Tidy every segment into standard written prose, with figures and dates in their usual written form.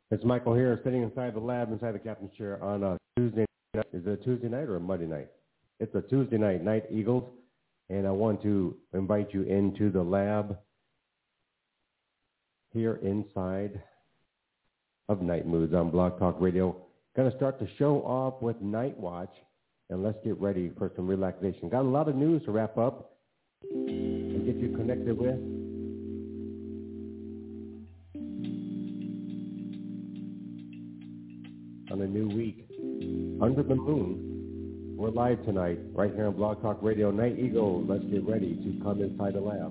It's Michael here, sitting inside the lab, inside the captain's chair on a Tuesday night. Is it a Tuesday night or a Monday night? It's a Tuesday night, Night Eagles, and I want to invite you into the lab here inside of Night Moods on Blog Talk Radio. Going to start the show off with Night Watch, and let's get ready for some relaxation. Got a lot of news to wrap up and get you connected with. On a new week, Under the Moon. We're live tonight, right here on Blog Talk Radio. Night Eagle, let's get ready to come inside the lab.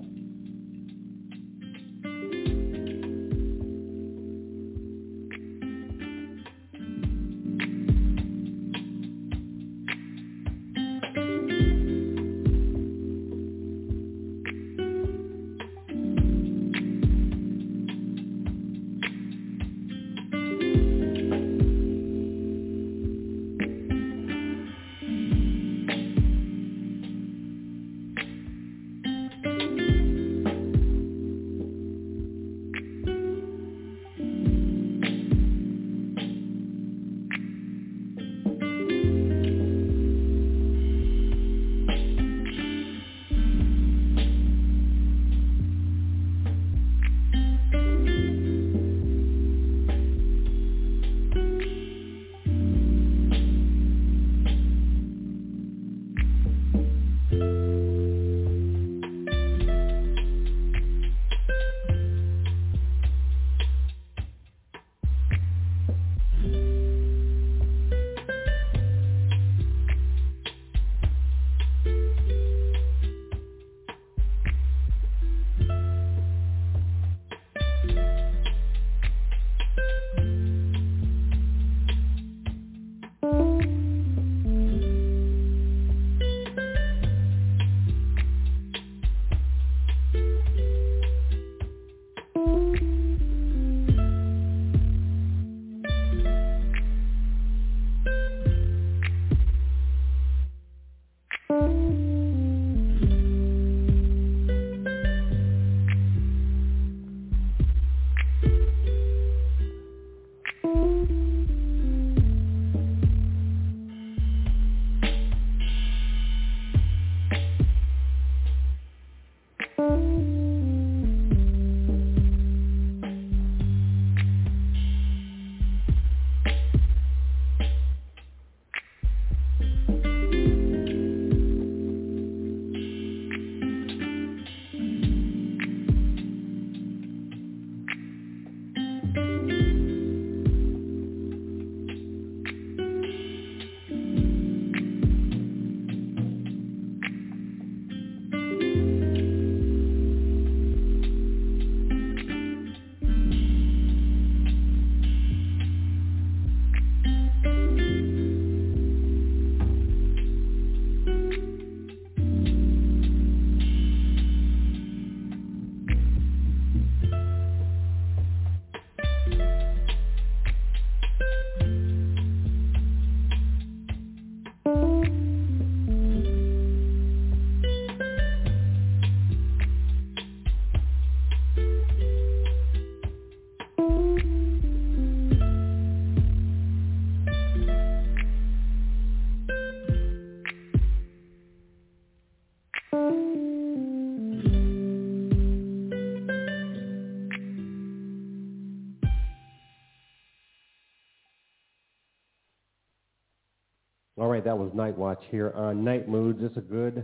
All right, that was Night Watch here on Night Moods. It's a good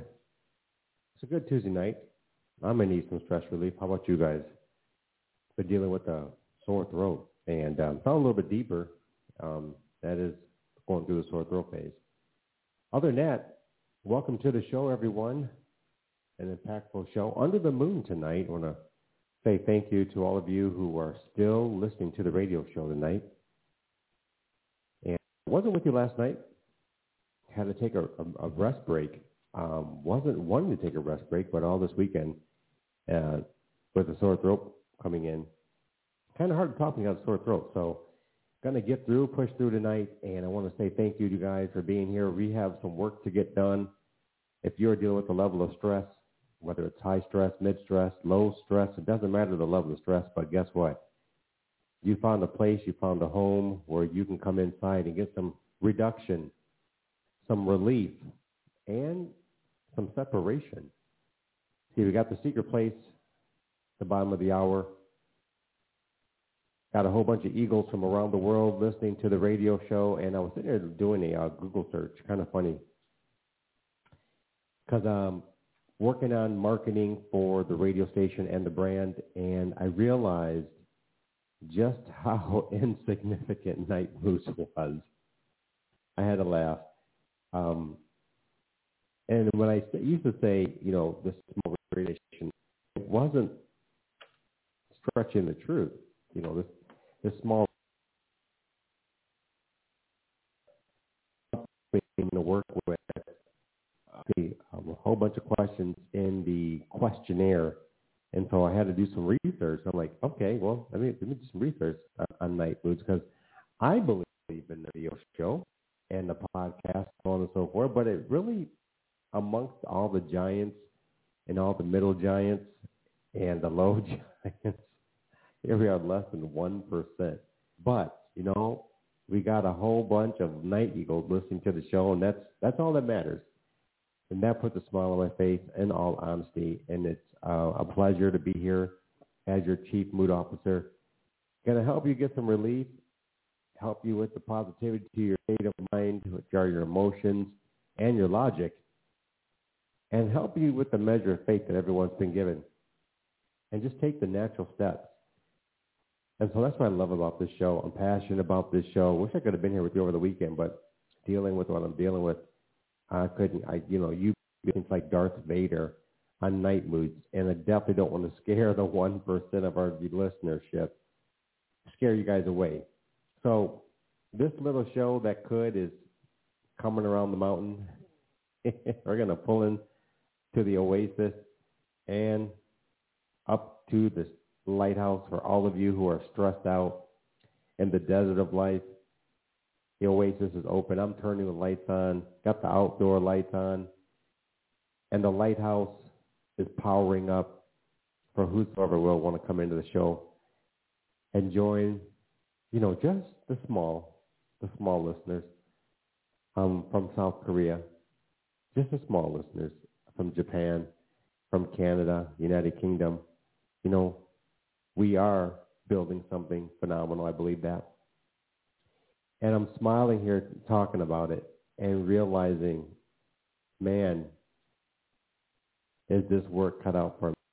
Tuesday night. I'm gonna need some stress relief. How about you guys? Been dealing with a sore throat and sound a little bit deeper. That is going through the sore throat phase. Other than that, welcome to the show, everyone. An impactful show. Under the Moon tonight. I want to say thank you to all of you who are still listening to the radio show tonight. And I wasn't with you last night. Had to take a rest break. Wasn't wanting to take a rest break, but all this weekend with the sore throat coming in, kind of hard to talk when you have a sore throat. So going to get through, push through tonight, and I want to say thank you to you guys for being here. We have some work to get done. If you're dealing with a level of stress, whether it's high stress, mid stress, low stress, it doesn't matter the level of stress, but guess what? you found a place, you found a home where you can come inside and get some reduction, some relief, and some separation. See, we got the secret place, the bottom of the hour. Got a whole bunch of eagles from around the world listening to the radio show, and I was sitting there doing a Google search, kind of funny, because I'm working on marketing for the radio station and the brand, and I realized just how insignificant Night Moose was. I had to laugh. And when I used to say, this small radio station, it wasn't stretching the truth. This small team to work with, a whole bunch of questions in the questionnaire. And so I had to do some research. I'm like, okay, well, let me do some research on Night Moods, because I believe in the radio show and the podcast, so on and so forth. But it really, amongst all the giants and all the middle giants and the low giants, here we are less than 1%. But, we got a whole bunch of night eagles listening to the show, and that's all that matters. And that puts a smile on my face, in all honesty. And it's a pleasure to be here as your Chief Mood Officer. Going to help you get some relief, help you with the positivity to your state of mind, which are your emotions and your logic, and help you with the measure of faith that everyone's been given. And just take the natural steps. And so that's what I love about this show. I'm passionate about this show. Wish I could have been here with you over the weekend, but dealing with what I'm dealing with, I couldn't. You think like Darth Vader on Night Moods, and I definitely don't want to scare the 1% of our listenership, scare you guys away. So this little show that could is coming around the mountain. We're going to pull in to the Oasis and up to the lighthouse for all of you who are stressed out in the desert of life. The Oasis is open. I'm turning the lights on, got the outdoor lights on, and the lighthouse is powering up for whosoever will want to come into the show and join, just the small listeners from South Korea, just the small listeners from Japan, from Canada, United Kingdom. We are building something phenomenal. I believe that. And I'm smiling here talking about it and realizing, man, is this work cut out for me?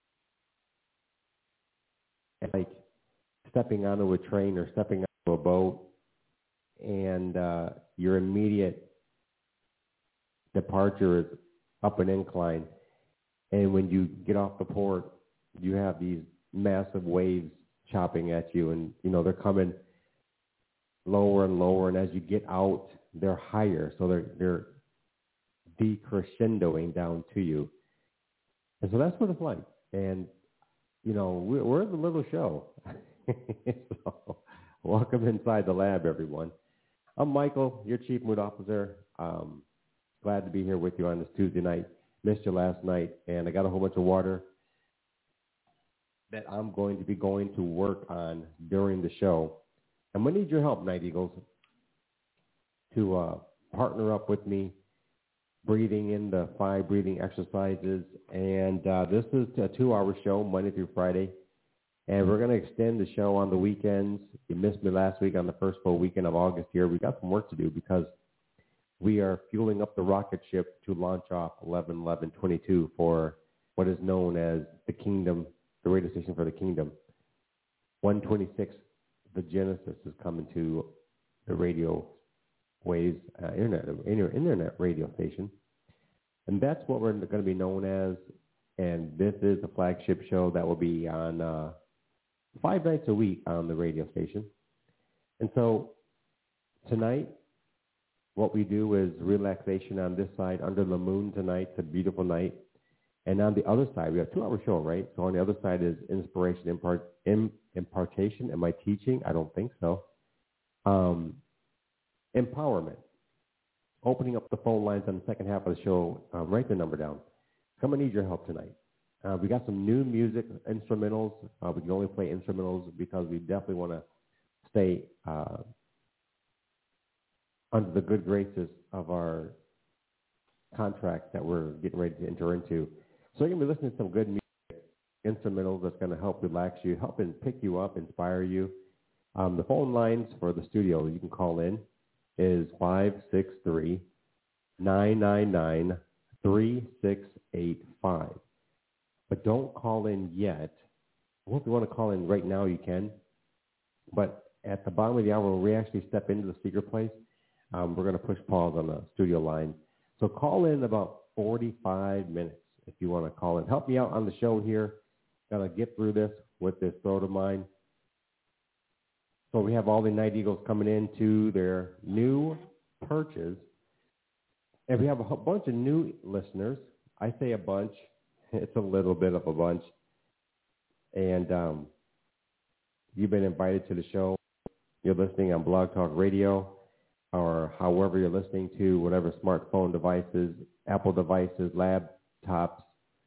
It's like stepping onto a train or stepping onto a boat, and your immediate departure is up an incline. And when you get off the port, you have these massive waves chopping at you, and they're coming lower and lower, and as you get out, they're higher, so they're decrescendoing down to you. And so that's what it's like. And we're the little show. So welcome inside the lab, everyone. I'm Michael, your Chief Mood Officer. Glad to be here with you on this Tuesday night. Missed you last night, and I got a whole bunch of water that I'm going to be going to work on during the show. I'm going to need your help, Night Eagles, to partner up with me, breathing in the 5 breathing exercises. And this is a 2-hour show, Monday through Friday. And we're going to extend the show on the weekends. You missed me last week on the first full weekend of August here. We got some work to do because we are fueling up the rocket ship to launch off 11/11/22 for what is known as the Kingdom, the radio station for the Kingdom. 126, the Genesis, is coming to the radio waves, internet radio station. And that's what we're going to be known as. And this is the flagship show that will be on 5 nights a week on the radio station. And so tonight, what we do is relaxation on this side under the moon tonight. It's a beautiful night. And on the other side, we have a 2-hour show, right? So on the other side is inspiration, impartation. Am I teaching? I don't think so. Empowerment. Opening up the phone lines on the second half of the show. Write the number down. I'm going to need your help tonight. We got some new music instrumentals. We can only play instrumentals because we definitely want to stay under the good graces of our contract that we're getting ready to enter into. So you're going to be listening to some good music instrumentals that's going to help relax you, help and pick you up, inspire you. The phone lines for the studio you can call in is 563-999-3685. But don't call in yet. Well, if you want to call in right now, you can. But at the bottom of the hour, when we actually step into the speaker place, we're going to push pause on the studio line. So call in about 45 minutes if you want to call in. Help me out on the show here. Got to get through this with this throat of mine. So we have all the Night Eagles coming into their new perches. And we have a bunch of new listeners. I say a bunch. It's a little bit of a bunch. And you've been invited to the show. You're listening on Blog Talk Radio or however you're listening to, whatever smartphone devices, Apple devices, laptops,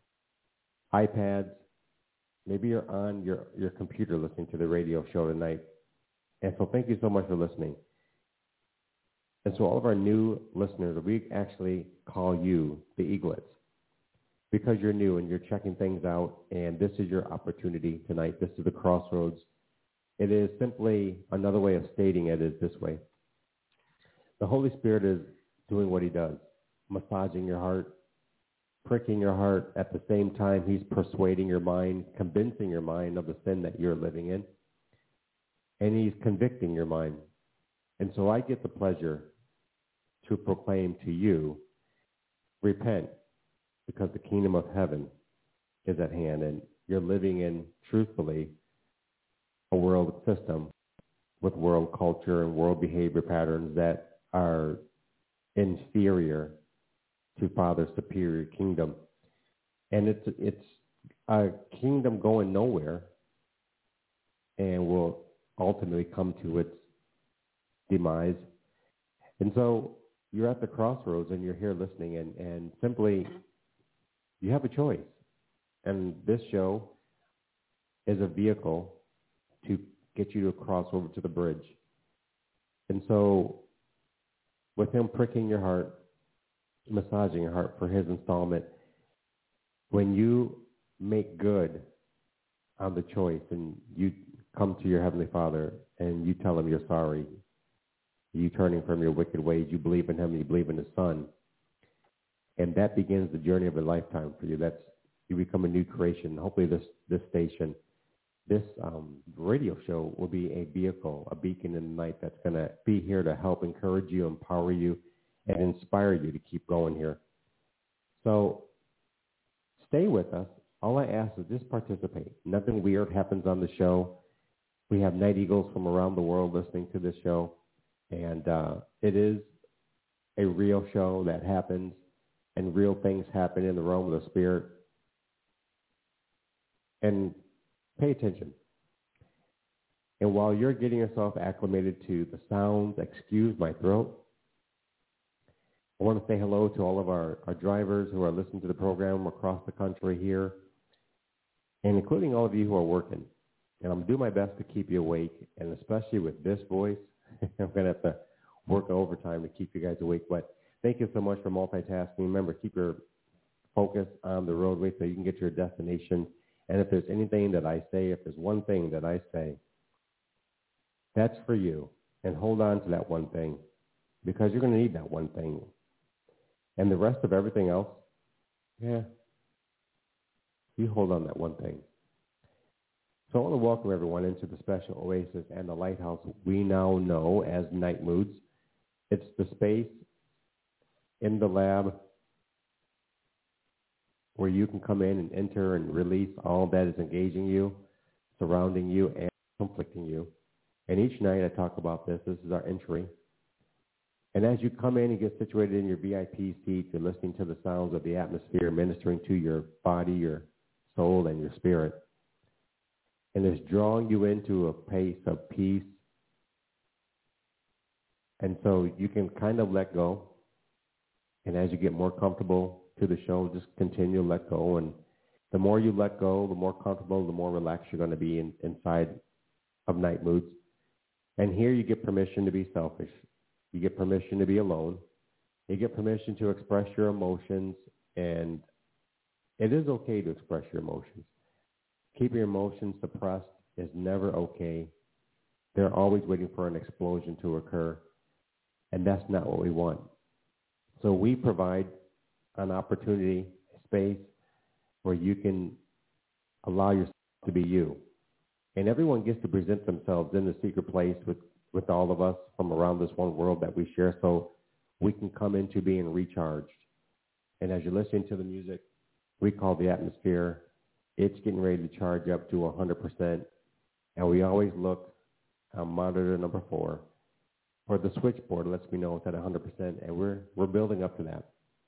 iPads. Maybe you're on your computer listening to the radio show tonight. And so thank you so much for listening. And so all of our new listeners, we actually call you the Eaglets because you're new and you're checking things out, and this is your opportunity tonight. This is the crossroads. It is simply another way of stating it is this way. The Holy Spirit is doing what he does, massaging your heart, pricking your heart. At the same time, he's persuading your mind, convincing your mind of the sin that you're living in, and he's convicting your mind. And so I get the pleasure to proclaim to you, repent, because the kingdom of heaven is at hand, and you're living in, truthfully, a world system with world culture and world behavior patterns that are inferior to Father's superior kingdom. And it's a kingdom going nowhere and will ultimately come to its demise. And so you're at the crossroads and you're here listening, and simply you have a choice. And this show is a vehicle to get you to cross over to the bridge. And so with him pricking your heart, massaging your heart for his installment, when you make good on the choice and you come to your Heavenly Father and you tell him you're sorry, you turning from your wicked ways, you believe in him, you believe in his Son, and that begins the journey of a lifetime for you. You become a new creation. Hopefully this station, this radio show will be a vehicle, a beacon in the night that's going to be here to help encourage you, empower you, and inspire you to keep going here. So stay with us. All I ask is just participate. Nothing weird happens on the show. We have Night Eagles from around the world listening to this show, and it is a real show that happens, and real things happen in the realm of the Spirit. And pay attention. And while you're getting yourself acclimated to the sounds, excuse my throat, I want to say hello to all of our drivers who are listening to the program across the country here, and including all of you who are working. And I'm doing my best to keep you awake, and especially with this voice, I'm going to have to work overtime to keep you guys awake. But thank you so much for multitasking. Remember, keep your focus on the roadway so you can get to your destination. And if there's anything that I say, if there's one thing that I say, that's for you. And hold on to that one thing, because you're going to need that one thing. And the rest of everything else, you hold on that one thing. So I want to welcome everyone into the Special Oasis and the Lighthouse we now know as Night Moods. It's the space in the lab where you can come in and enter and release all that is engaging you, surrounding you, and conflicting you. And each night I talk about this. This is our entry. And as you come in and get situated in your VIP seat, you're listening to the sounds of the atmosphere, ministering to your body, your soul, and your spirit. And it's drawing you into a pace of peace. And so you can kind of let go. And as you get more comfortable to the show, just continue to let go. And The more you let go, the more comfortable, the more relaxed you're going to be inside of Night Moods. And here you get permission to be selfish. You get permission to be alone. You get permission to express your emotions, and it is okay to express your emotions. Keeping your emotions suppressed is never okay. They're always waiting for an explosion to occur, and that's not what we want. So we provide an opportunity, a space where you can allow yourself to be you. And everyone gets to present themselves in the secret place with all of us from around this one world that we share, so we can come into being recharged. And as you're listening to the music, we call the atmosphere, it's getting ready to charge up to 100%. And we always look on monitor number 4 for the switchboard. It lets me know it's at 100%, and we're building up to that.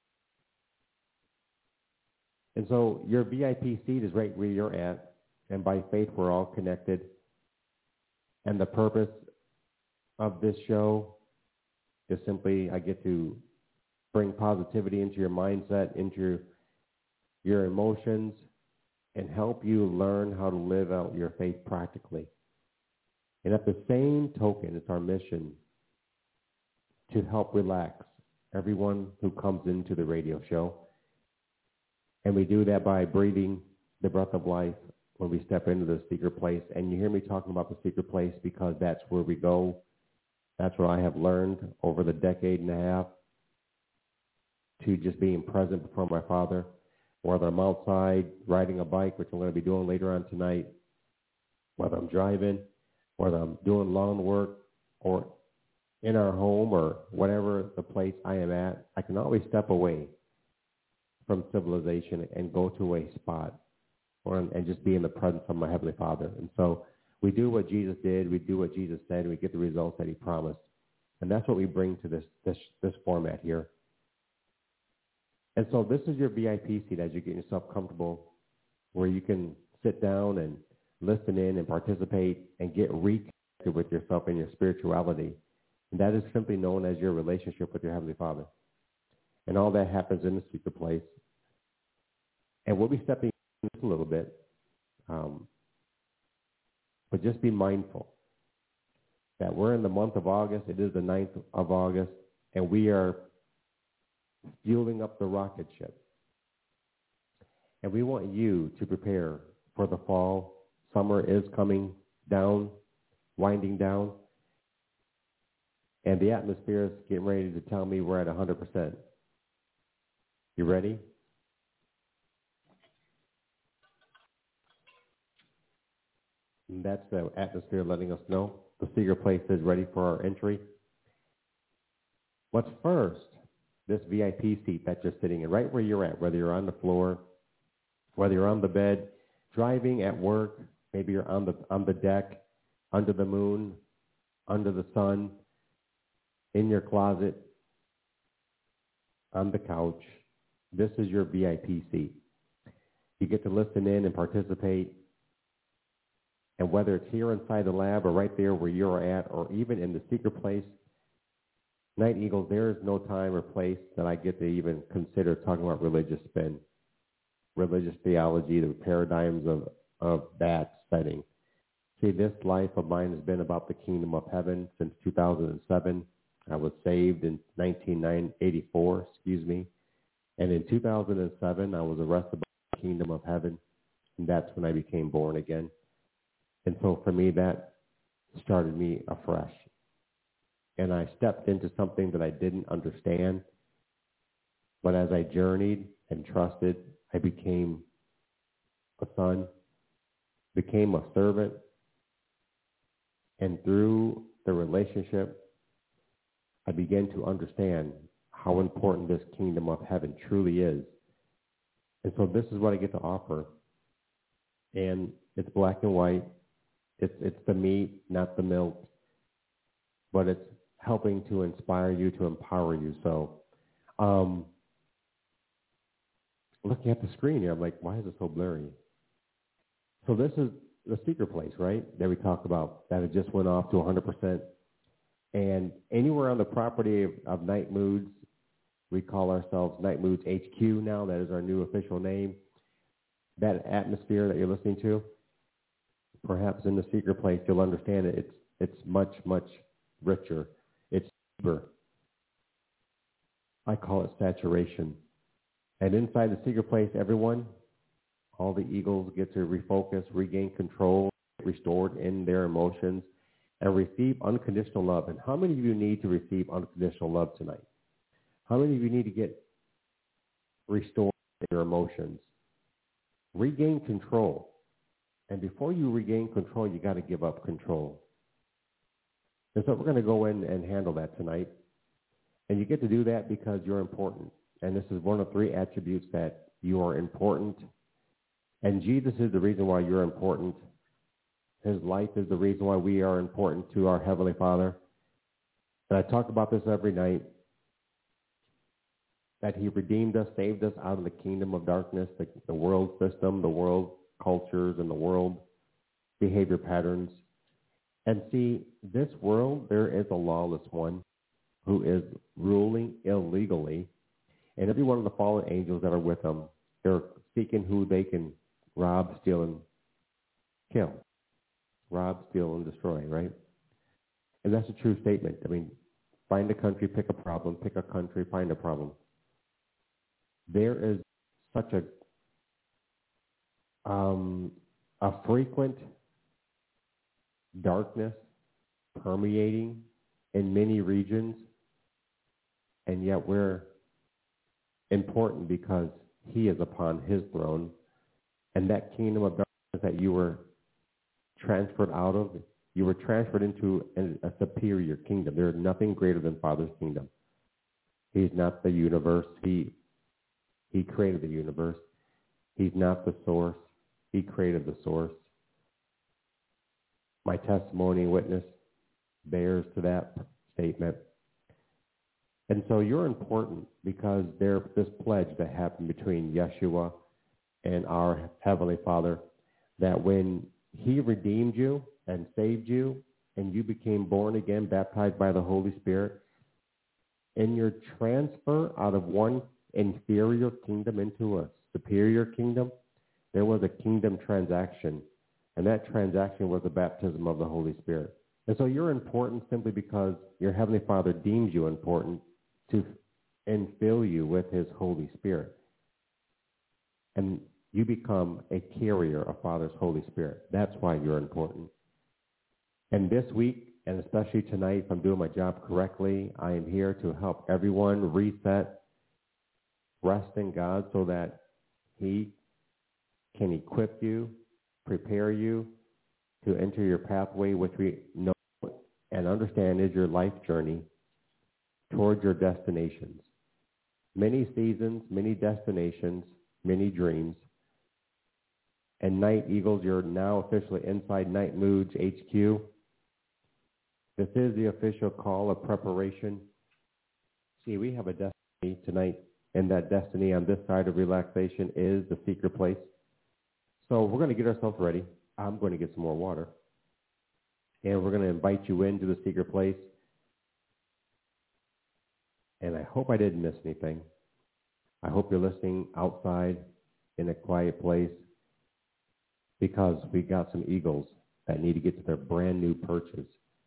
And so your VIP seat is right where you're at, and by faith we're all connected. And the purpose of this show is simply I get to bring positivity into your mindset, into your emotions, and help you learn how to live out your faith practically. And at the same token, it's our mission to help relax everyone who comes into the radio show. And we do that by breathing the breath of life when we step into the secret place. And you hear me talking about the secret place because that's where we go. That's what I have learned over the decade and a half to just being present before my Father. Whether I'm outside riding a bike, which I'm going to be doing later on tonight, whether I'm driving, whether I'm doing lawn work, or in our home, or whatever the place I am at, I can always step away from civilization and go to a spot and just be in the presence of my Heavenly Father. And so we do what Jesus did, we do what Jesus said, and we get the results that he promised. And that's what we bring to this format here. And so this is your VIP seat as you get yourself comfortable, where you can sit down and listen in and participate and get reconnected with yourself and your spirituality. And that is simply known as your relationship with your Heavenly Father. And all that happens in the secret place. And we'll be stepping in this a little bit. But just be mindful that we're in the month of August. It is the 9th of August, and we are fueling up the rocket ship. And we want you to prepare for the fall. Summer is coming down, winding down, and the atmosphere is getting ready to tell me we're at 100%. You ready? And that's the atmosphere letting us know the secret place is ready for our entry. But first, this VIP seat that you're sitting in, right where you're at, whether you're on the floor, whether you're on the bed, driving, at work, maybe you're on the deck, under the moon, under the sun, in your closet, on the couch. This is your VIP seat. You get to listen in and participate. And whether it's here inside the lab or right there where you're at, or even in the secret place, Night Eagles, there is no time or place that I get to even consider talking about religious spin, religious theology, the paradigms of that setting. See, this life of mine has been about the kingdom of heaven since 2007. I was saved in 1984, And in 2007, I was arrested by the kingdom of heaven, and that's when I became born again. And so for me, that started me afresh. And I stepped into something that I didn't understand. But as I journeyed and trusted, I became a son, became a servant. And through the relationship, I began to understand how important this kingdom of heaven truly is. And so this is what I get to offer. And it's black and white. It's the meat, not the milk. But it's helping to inspire you, to empower you. So looking at the screen here, I'm like, why is it so blurry? So this is the secret place, right, that we talked about, that it just went off to 100%. And anywhere on the property of Night Moods, we call ourselves Night Moods HQ now. That is our new official name. that atmosphere that you're listening to, perhaps in the secret place, you'll understand it. It's much, much richer. It's deeper. I call it saturation. And inside the secret place, everyone, all the eagles get to refocus, regain control, restored in their emotions, and receive unconditional love. And how many of you need to receive unconditional love tonight? How many of you need to get restored in your emotions? Regain control. And before you regain control, you got to give up control. And so we're going to go in and handle that tonight. And you get to do that because you're important. And this is one of 3 attributes that you are important. And Jesus is the reason why you're important. His life is the reason why we are important to our Heavenly Father. And I talk about this every night, that he redeemed us, saved us out of the kingdom of darkness, the world system, the world cultures, and the world behavior patterns. And see, this world, there is a lawless one who is ruling illegally. And every one of the fallen angels that are with them, they're seeking who they can rob, steal, and kill. Rob, steal, and destroy, right? And that's a true statement. I mean, find a country, pick a problem, pick a country, find a problem. There is such a frequent darkness permeating in many regions, and yet we're important because he is upon his throne, and that kingdom of darkness that you were transferred out of, you were transferred into a superior kingdom. There is nothing greater than Father's kingdom. He's not the universe. He created the universe. He's not the source. He created the source. My testimony and witness bears to that statement. And so you're important because there's this pledge that happened between Yeshua and our Heavenly Father, that when he redeemed you and saved you and you became born again, baptized by the Holy Spirit, in your transfer out of one inferior kingdom into a superior kingdom, there was a kingdom transaction, and that transaction was the baptism of the Holy Spirit. And so you're important simply because your Heavenly Father deems you important to infill you with his Holy Spirit. And you become a carrier of Father's Holy Spirit. That's why you're important. And this week, and especially tonight, if I'm doing my job correctly, I am here to help everyone reset, rest in God so that he can equip you, prepare you to enter your pathway, which we know and understand is your life journey towards your destinations. Many seasons, many destinations, many dreams. And Night Eagles, you're now officially inside Night Moods HQ. This is the official call of preparation. See, we have a destiny tonight, and that destiny on this side of relaxation is the secret place. So we're going to get ourselves ready. I'm going to get some more water. And we're going to invite you into the secret place. And I hope I didn't miss anything. I hope you're listening outside in a quiet place, because we got some eagles that need to get to their brand new perches.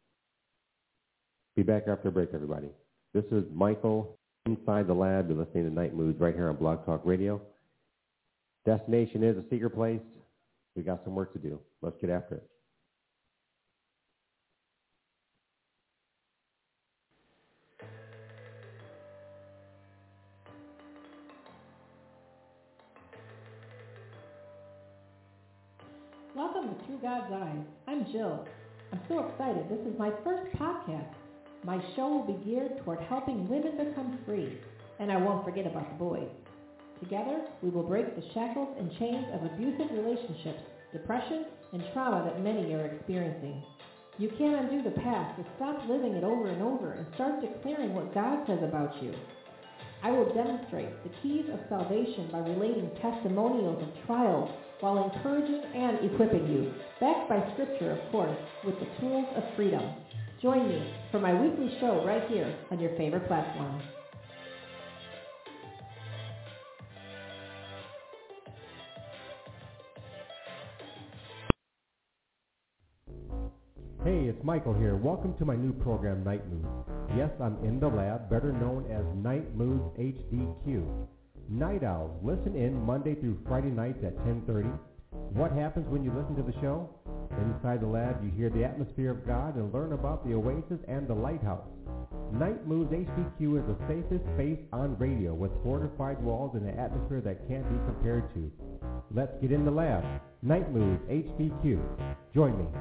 Be back after a break, everybody. This is Michael inside the lab. You're listening to Night Moods right here on Blog Talk Radio. Destination is a secret place. We got some work to do. Let's get after it. Welcome to Through God's Eyes. I'm Jill. I'm so excited. This is my first podcast. My show will be geared toward helping women become free, and I won't forget about the boys. Together, we will break the shackles and chains of abusive relationships, depression, and trauma that many are experiencing. You can't undo the past, so stop living it over and over and start declaring what God says about you. I will demonstrate the keys of salvation by relating testimonials of trials while encouraging and equipping you, backed by scripture, of course, with the tools of freedom. Join me for my weekly show right here on your favorite platform. Michael here. Welcome to my new program, Night Moods. Yes, I'm in the lab, better known as Night Moods HDQ. Night Owls, listen in Monday through Friday nights at 10:30. What happens when you listen to the show? Inside the lab, you hear the atmosphere of God and learn about the Oasis and the Lighthouse. Night Moods HDQ is the safest space on radio with fortified walls and an atmosphere that can't be compared to. Let's get in the lab. Night Moods HDQ. Join me.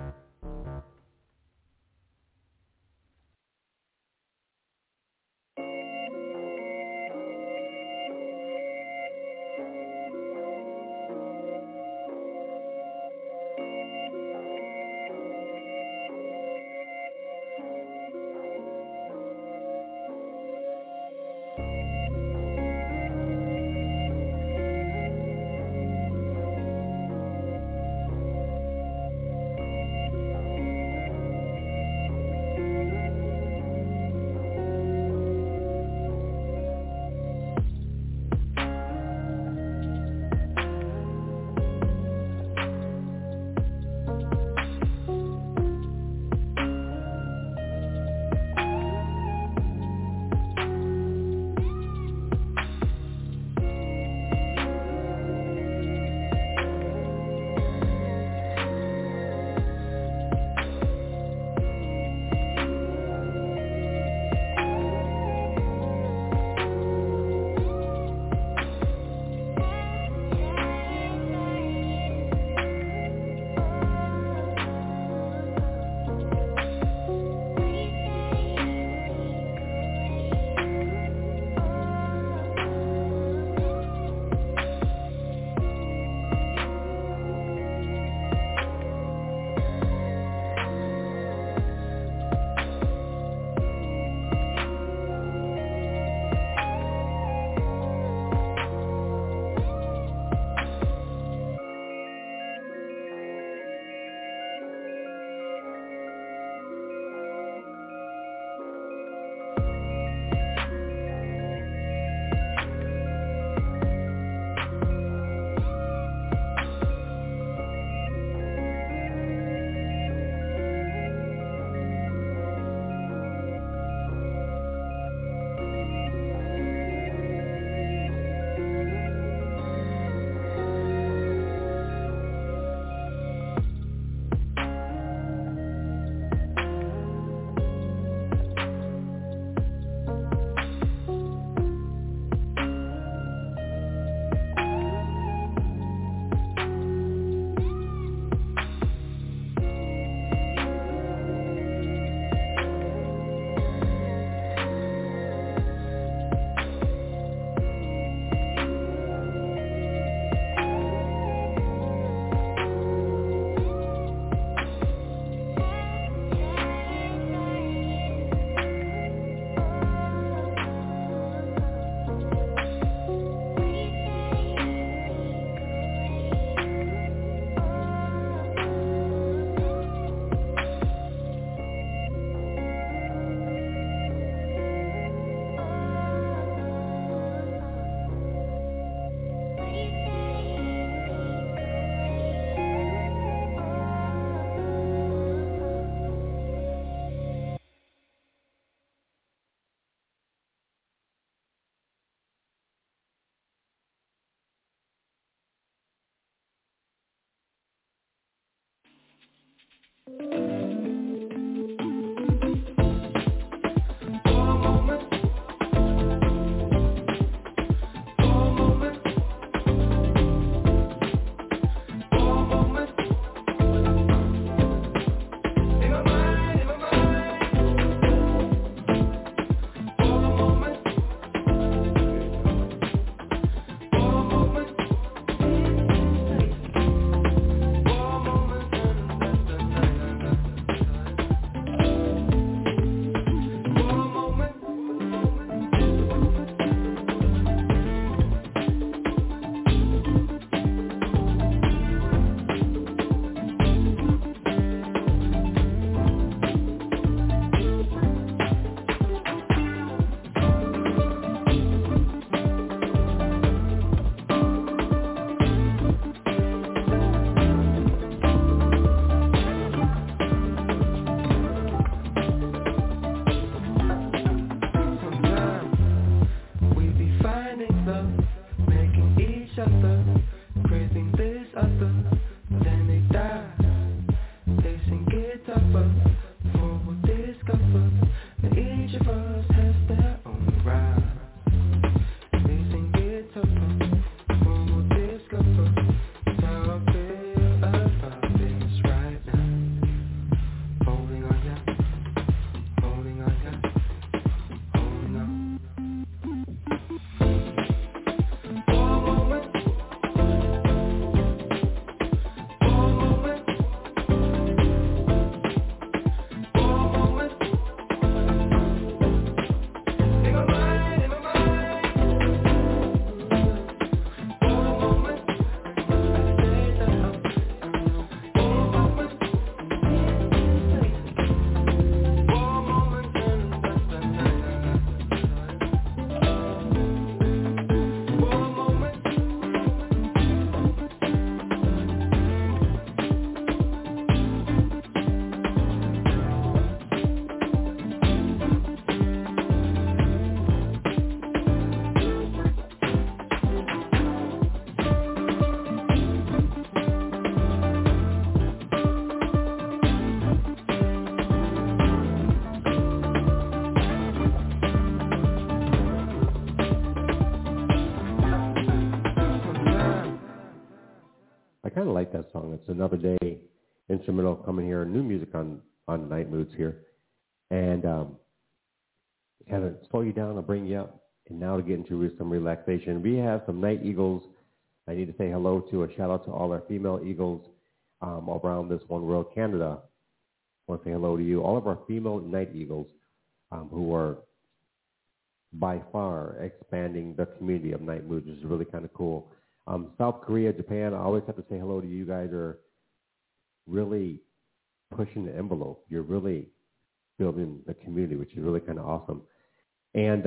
kind of like that song. It's Another Day instrumental coming here, new music on Night Moods here. And kind of slow you down and bring you up. And now to get into some relaxation. We have some night eagles. I need to say hello to a shout out to all our female eagles around this one world, Canada. I want to say hello to you. All of our female night eagles who are by far expanding the community of Night Moods, which is really kind of cool. South Korea, Japan, I always have to say hello to you. You guys are really pushing the envelope. You're really building the community, which is really kind of awesome. And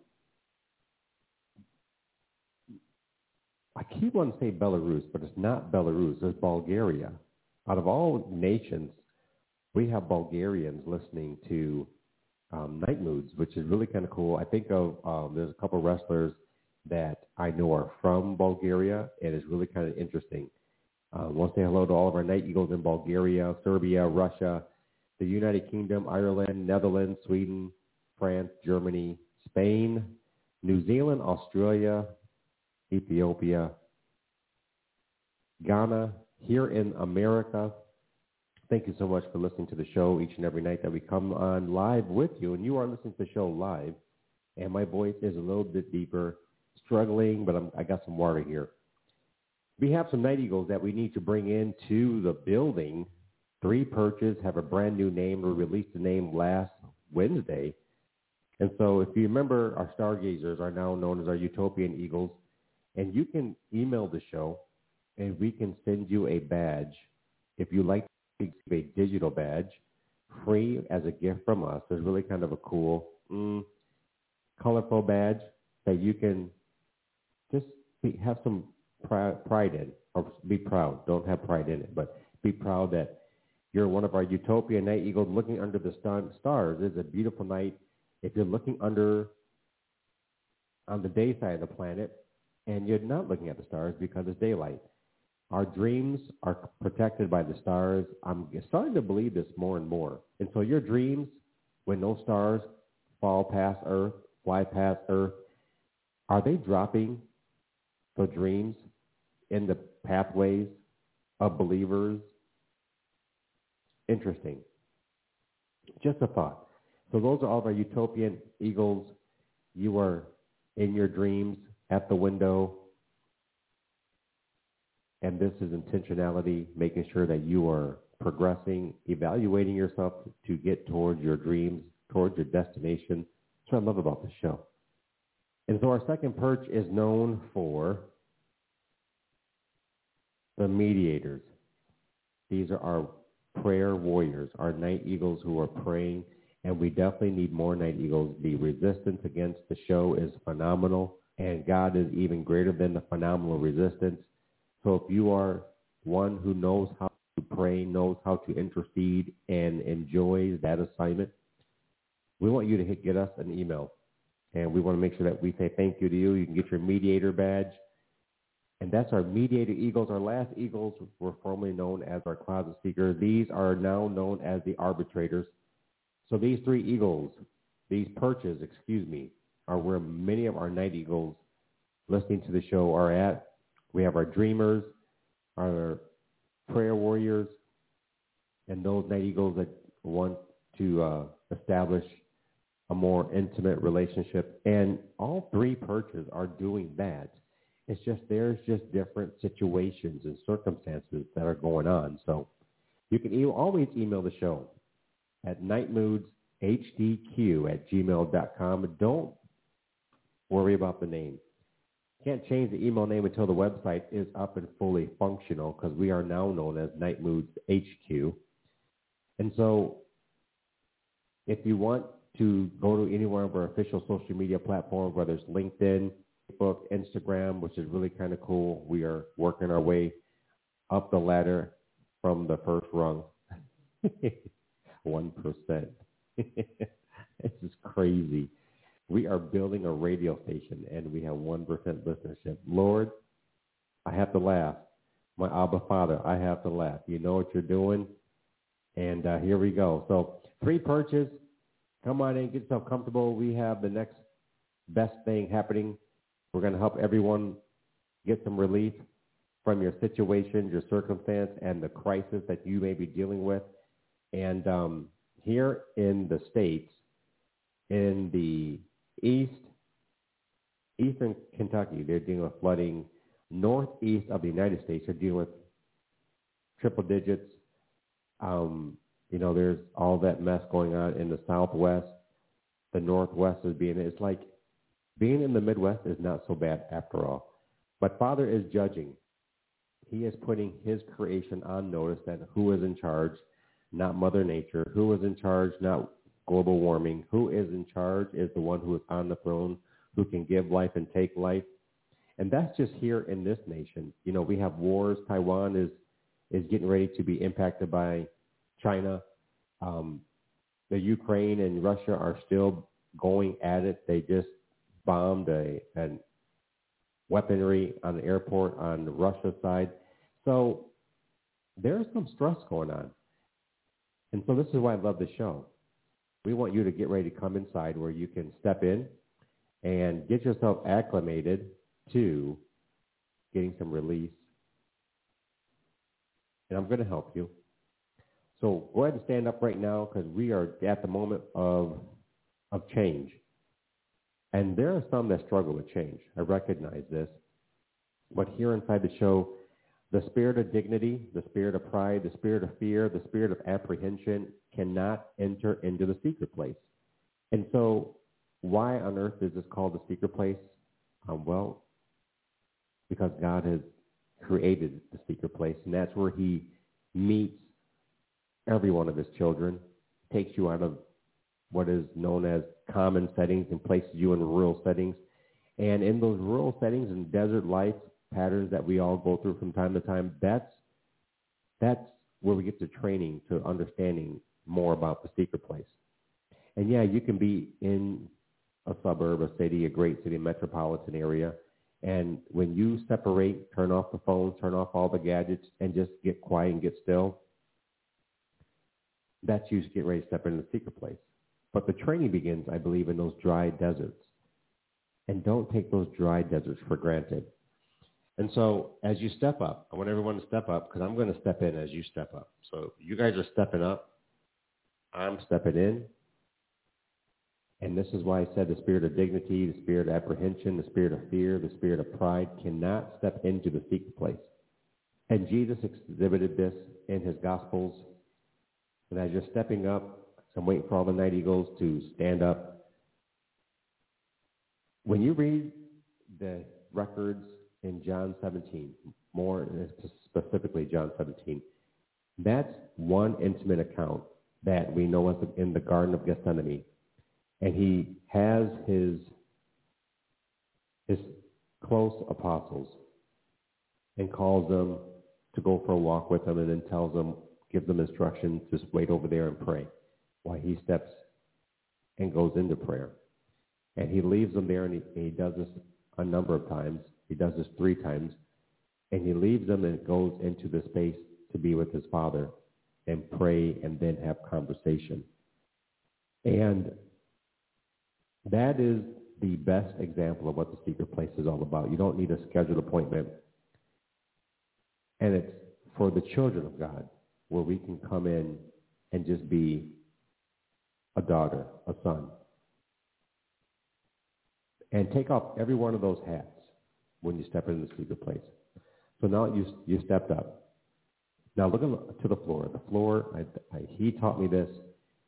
I keep wanting to say Belarus, but it's not Belarus. It's Bulgaria. Out of all nations, we have Bulgarians listening to Night Moods, which is really kind of cool. I think of there's a couple wrestlers that I know are from Bulgaria, and it's really kind of interesting. I want to say hello to all of our Night Eagles in Bulgaria, Serbia, Russia, the United Kingdom, Ireland, Netherlands, Sweden, France, Germany, Spain, New Zealand, Australia, Ethiopia, Ghana, here in America. Thank you so much for listening to the show each and every night that we come on live with you. And you are listening to the show live. And my voice is a little bit deeper, struggling, but I got some water here. We have some Night Eagles that we need to bring into the building. 3 perches have a brand new name. We released the name last Wednesday. And so if you remember, our stargazers are now known as our Utopian Eagles. And you can email the show, and we can send you a badge. If you like to give a digital badge, free as a gift from us. It's really kind of a cool, colorful badge that you can just have some pride in, or be proud. Don't have pride in it, but be proud that you're one of our Utopian Night Eagles looking under the stars. It's a beautiful night. If you're looking under on the day side of the planet, and you're not looking at the stars because it's daylight. Our dreams are protected by the stars. I'm starting to believe this more and more. And so your dreams, when those stars fall past Earth, fly past Earth, are they dropping the dreams in the pathways of believers? Interesting. Just a thought. So those are all of our Utopian Eagles. You are in your dreams at the window. And this is intentionality, making sure that you are progressing, evaluating yourself to get towards your dreams, towards your destination. That's what I love about this show. And so our second perch is known for the mediators. These are our prayer warriors, our Night Eagles who are praying. And we definitely need more Night Eagles. The resistance against the show is phenomenal. And God is even greater than the phenomenal resistance. So if you are one who knows how to pray, knows how to intercede, and enjoys that assignment, we want you to get us an email. And we want to make sure that we say thank you to you. You can get your mediator badge. And that's our mediator eagles. Our last eagles were formerly known as our closet seekers. These are now known as the arbitrators. So these 3 eagles, these perches, are where many of our Night Eagles listening to the show are at. We have our dreamers, our prayer warriors, and those Night Eagles that want to establish a more intimate relationship. And all 3 perches are doing that. It's just there's just different situations and circumstances that are going on. So you can always email the show at nightmoodshDQ@gmail.com. Don't worry about the name. Can't change the email name until the website is up and fully functional, because we are now known as Night Moods HQ. And so if you want to go to any one of our official social media platforms, whether it's LinkedIn, Facebook, Instagram, which is really kind of cool, we are working our way up the ladder from the first rung. 1%. This is crazy. We are building a radio station, and we have 1% listenership. Lord, I have to laugh. My Abba Father, I have to laugh. You know what you're doing, and here we go. So 3 perches. Come on in, get yourself comfortable. We have the next best thing happening. We're going to help everyone get some relief from your situation, your circumstance, and the crisis that you may be dealing with. And here in the States, in the eastern Kentucky, they're dealing with flooding. Northeast of the United States, they're dealing with triple digits. There's all that mess going on in the Southwest. The Northwest is it's like being in the Midwest is not so bad after all. But Father is judging. He is putting his creation on notice that who is in charge, not Mother Nature. Who is in charge, not global warming. Who is in charge is the one who is on the throne, who can give life and take life. And that's just here in this nation. We have wars. Taiwan is getting ready to be impacted by China. The Ukraine and Russia are still going at it. They just bombed a weaponry on the airport on the Russia side. So there's some stress going on. And so this is why I love the show. We want you to get ready to come inside where you can step in and get yourself acclimated to getting some release. And I'm going to help you. So go ahead and stand up right now because we are at the moment of change. And there are some that struggle with change. I recognize this. But here inside the show, the spirit of dignity, the spirit of pride, the spirit of fear, the spirit of apprehension cannot enter into the secret place. And so why on earth is this called the secret place? Well, because God has created the secret place, and that's where he meets every one of his children, takes you out of what is known as common settings and places you in rural settings. And in those rural settings and desert life patterns that we all go through from time to time, that's where we get to training, to understanding more about the secret place. And yeah, you can be in a suburb, a city, a great city, a metropolitan area, and when you separate, turn off the phone, turn off all the gadgets, and just get quiet and get still, that's you get ready to step into the secret place. But the training begins, I believe, in those dry deserts. And don't take those dry deserts for granted. And so as you step up, I want everyone to step up because I'm going to step in as you step up. So you guys are stepping up. I'm stepping in. And this is why I said the spirit of dignity, the spirit of apprehension, the spirit of fear, the spirit of pride cannot step into the secret place. And Jesus exhibited this in his Gospels. And as you're stepping up, I'm waiting for all the night eagles to stand up. When you read the records in John 17, more specifically John 17, that's one intimate account that we know as in the Garden of Gethsemane. And he has his close apostles and calls them to go for a walk with him and then tells them, gives them instructions, just wait over there and pray while he steps and goes into prayer. And he leaves them there, and he does this a number of times. He does this 3 times. And he leaves them and goes into the space to be with his Father and pray and then have conversation. And that is the best example of what the secret place is all about. You don't need a scheduled appointment. And it's for the children of God where we can come in and just be a daughter, a son. And take off every one of those hats when you step into the secret place. So now you stepped up. Now look to the floor. The floor, he taught me this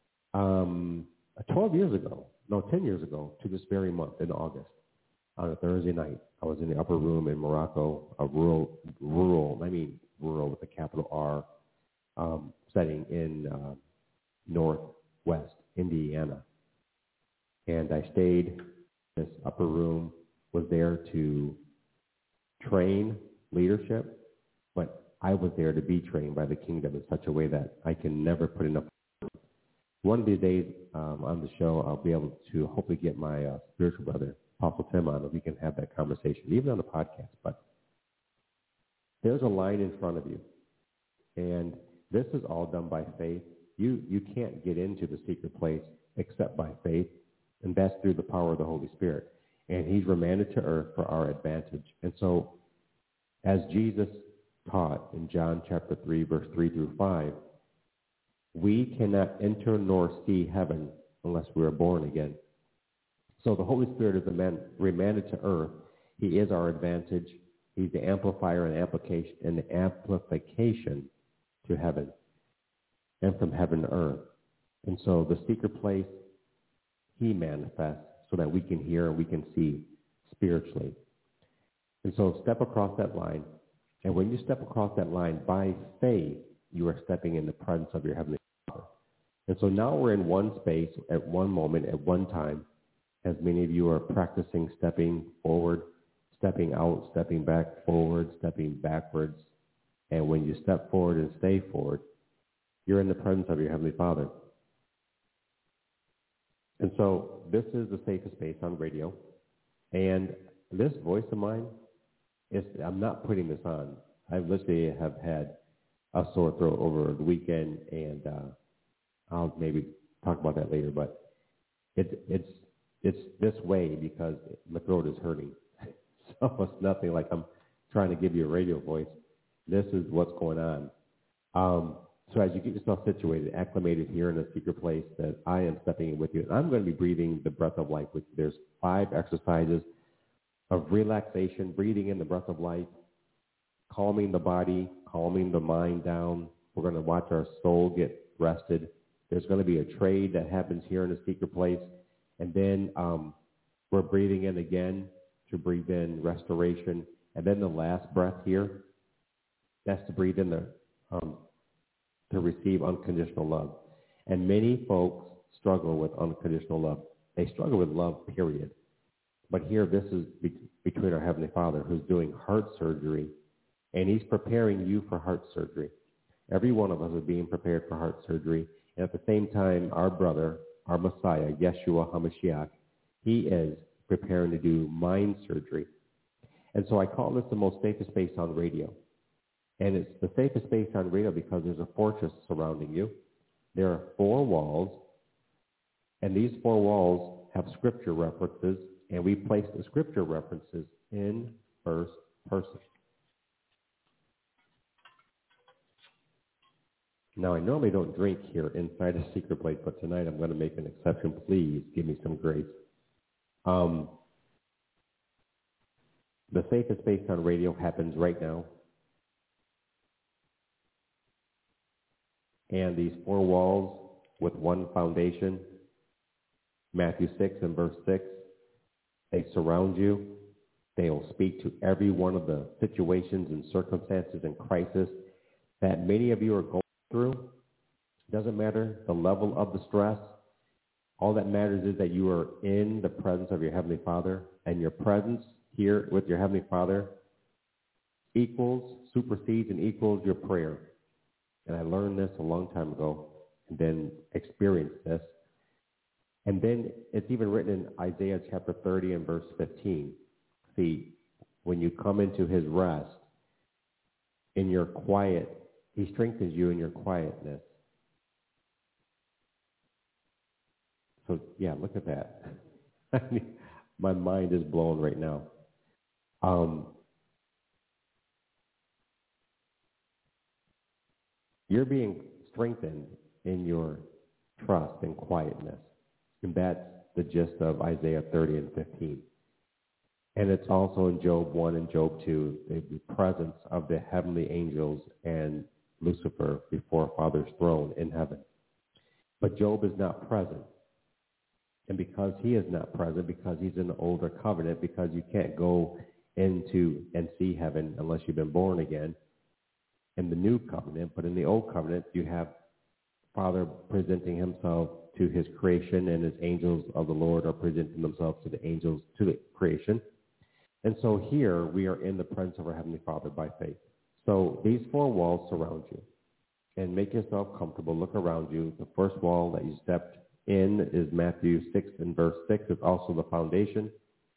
10 years ago to this very month in August. On a Thursday night, I was in the upper room in Morocco, a rural with a capital R, setting in northwest Indiana. And I stayed in this upper room, was there to train leadership, but I was there to be trained by the kingdom in such a way that I can never put enough. One of these days on the show, I'll be able to hopefully get my spiritual brother, Apostle Tim, on, and we can have that conversation, even on the podcast. But there's a line in front of you, and this is all done by faith. You can't get into the secret place except by faith, and that's through the power of the Holy Spirit. And he's remanded to earth for our advantage. And so as Jesus taught in John chapter 3, verse 3 through 5, we cannot enter nor see heaven unless we are born again. So the Holy Spirit is remanded to earth. He is our advantage. He's the amplifier and the amplification to heaven and from heaven to earth. And so the secret place, he manifests so that we can hear and we can see spiritually. And so step across that line. And when you step across that line by faith, you are stepping in the presence of your Heavenly Father. And so now we're in one space at one moment, at one time, as many of you are practicing stepping forward, stepping out, stepping back, forward, stepping backwards. And when you step forward and stay forward, you're in the presence of your Heavenly Father. And so this is the safest space on radio. And this voice of mine, I'm not putting this on. I literally have had a sore throat over the weekend, and I'll maybe talk about that later. But it's this way because my throat is hurting. So it's nothing like I'm trying to give you a radio voice. This is what's going on. So as you get yourself situated, acclimated here in a secret place, that I am stepping in with you. And I'm going to be breathing the breath of life with you. There's 5 exercises of relaxation, breathing in the breath of life, calming the body, calming the mind down. We're going to watch our soul get rested. There's going to be a trade that happens here in a secret place. And then we're breathing in again to breathe in restoration. And then the last breath here, that's to breathe in to receive unconditional love. And many folks struggle with unconditional love. They struggle with love, period. But here, this is between our Heavenly Father, who's doing heart surgery, and he's preparing you for heart surgery. Every one of us is being prepared for heart surgery. And at the same time, our brother, our Messiah, Yeshua HaMashiach, he is preparing to do mind surgery. And so I call this the most safest space on radio. And it's the safest space on radio because there's a fortress surrounding you. There are 4 walls, and these 4 walls have scripture references, and we place the scripture references in first person. Now, I normally don't drink here inside a secret place, but tonight I'm going to make an exception. Please give me some grace. The safest space on radio happens right now. And these 4 walls with one foundation, Matthew 6 and verse 6, they surround you. They will speak to every one of the situations and circumstances and crisis that many of you are going through. It doesn't matter the level of the stress. All that matters is that you are in the presence of your Heavenly Father, and your presence here with your Heavenly Father supersedes and equals your prayer. And I learned this a long time ago and then experienced this. And then it's even written in Isaiah chapter 30 and verse 15. See, when you come into his rest, in your quiet, he strengthens you in your quietness. So, yeah, look at that. My mind is blown right now. You're being strengthened in your trust and quietness. And that's the gist of Isaiah 30 and 15. And it's also in Job 1 and Job 2, the presence of the heavenly angels and Lucifer before Father's throne in heaven. But Job is not present. And because he is not present, because he's in the older covenant, because you can't go into and see heaven unless you've been born again, in the new covenant, but in the old covenant, you have Father presenting himself to his creation, and his angels of the Lord are presenting themselves to the angels, to the creation. And so here we are in the presence of our Heavenly Father by faith. So these 4 walls surround you, and make yourself comfortable. Look around you. The first wall that you stepped in is Matthew 6 and verse 6. It's also the foundation.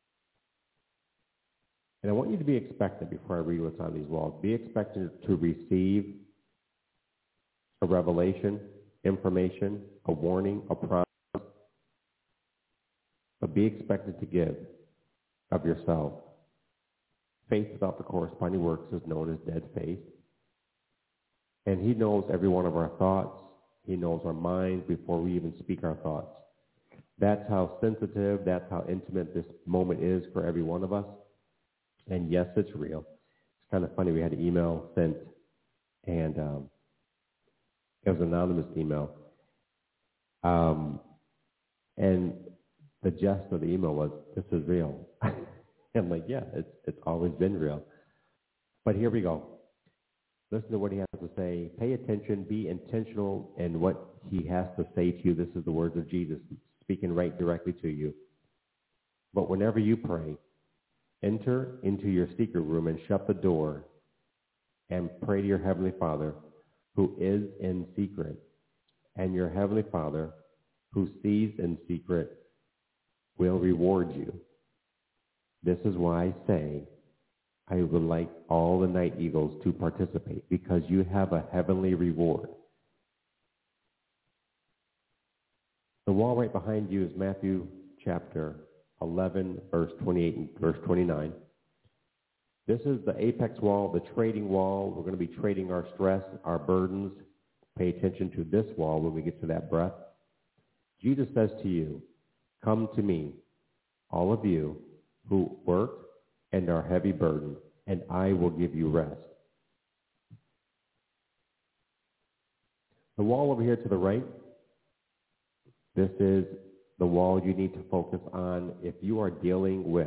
And I want you to be expectant before I read what's on these walls. Be expectant to receive a revelation, information, a warning, a promise. But be expected to give of yourself. Faith without the corresponding works is known as dead faith. And he knows every one of our thoughts. He knows our minds before we even speak our thoughts. That's how sensitive, that's how intimate this moment is for every one of us. And yes, it's real. It's kind of funny. We had an email sent, and it was an anonymous email. And the gist of the email was, this is real. I'm like, yeah, it's always been real. But here we go. Listen to what he has to say. Pay attention. Be intentional in what he has to say to you. This is the words of Jesus speaking right directly to you. But whenever you pray, enter into your secret room and shut the door and pray to your Heavenly Father who is in secret. And your Heavenly Father who sees in secret will reward you. This is why I say I would like all the Night Eagles to participate, because you have a heavenly reward. The wall right behind you is Matthew chapter 11, verse 28 and verse 29. This is the apex wall, the trading wall. We're going to be trading our stress, our burdens. Pay attention to this wall when we get to that breath. Jesus says to you, come to me, all of you who work and are heavy burdened, and I will give you rest. The wall over here to the right, this is the wall you need to focus on if you are dealing with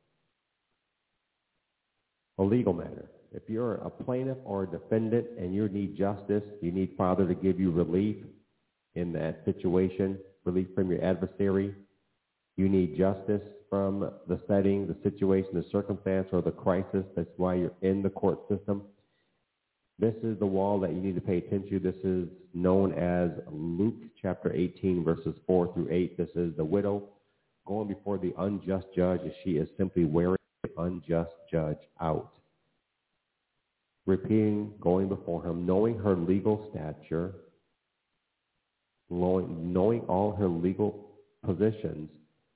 a legal matter. If you're a plaintiff or a defendant and you need justice, you need Father to give you relief in that situation, relief from your adversary. You need justice from the setting, the situation, the circumstance, or the crisis. That's why you're in the court system. This is the wall that you need to pay attention to. This is known as Luke chapter 18, verses 4 through 8. This is the widow going before the unjust judge as she is simply wearing the unjust judge out. Repeating, going before him, knowing her legal stature, knowing all her legal positions.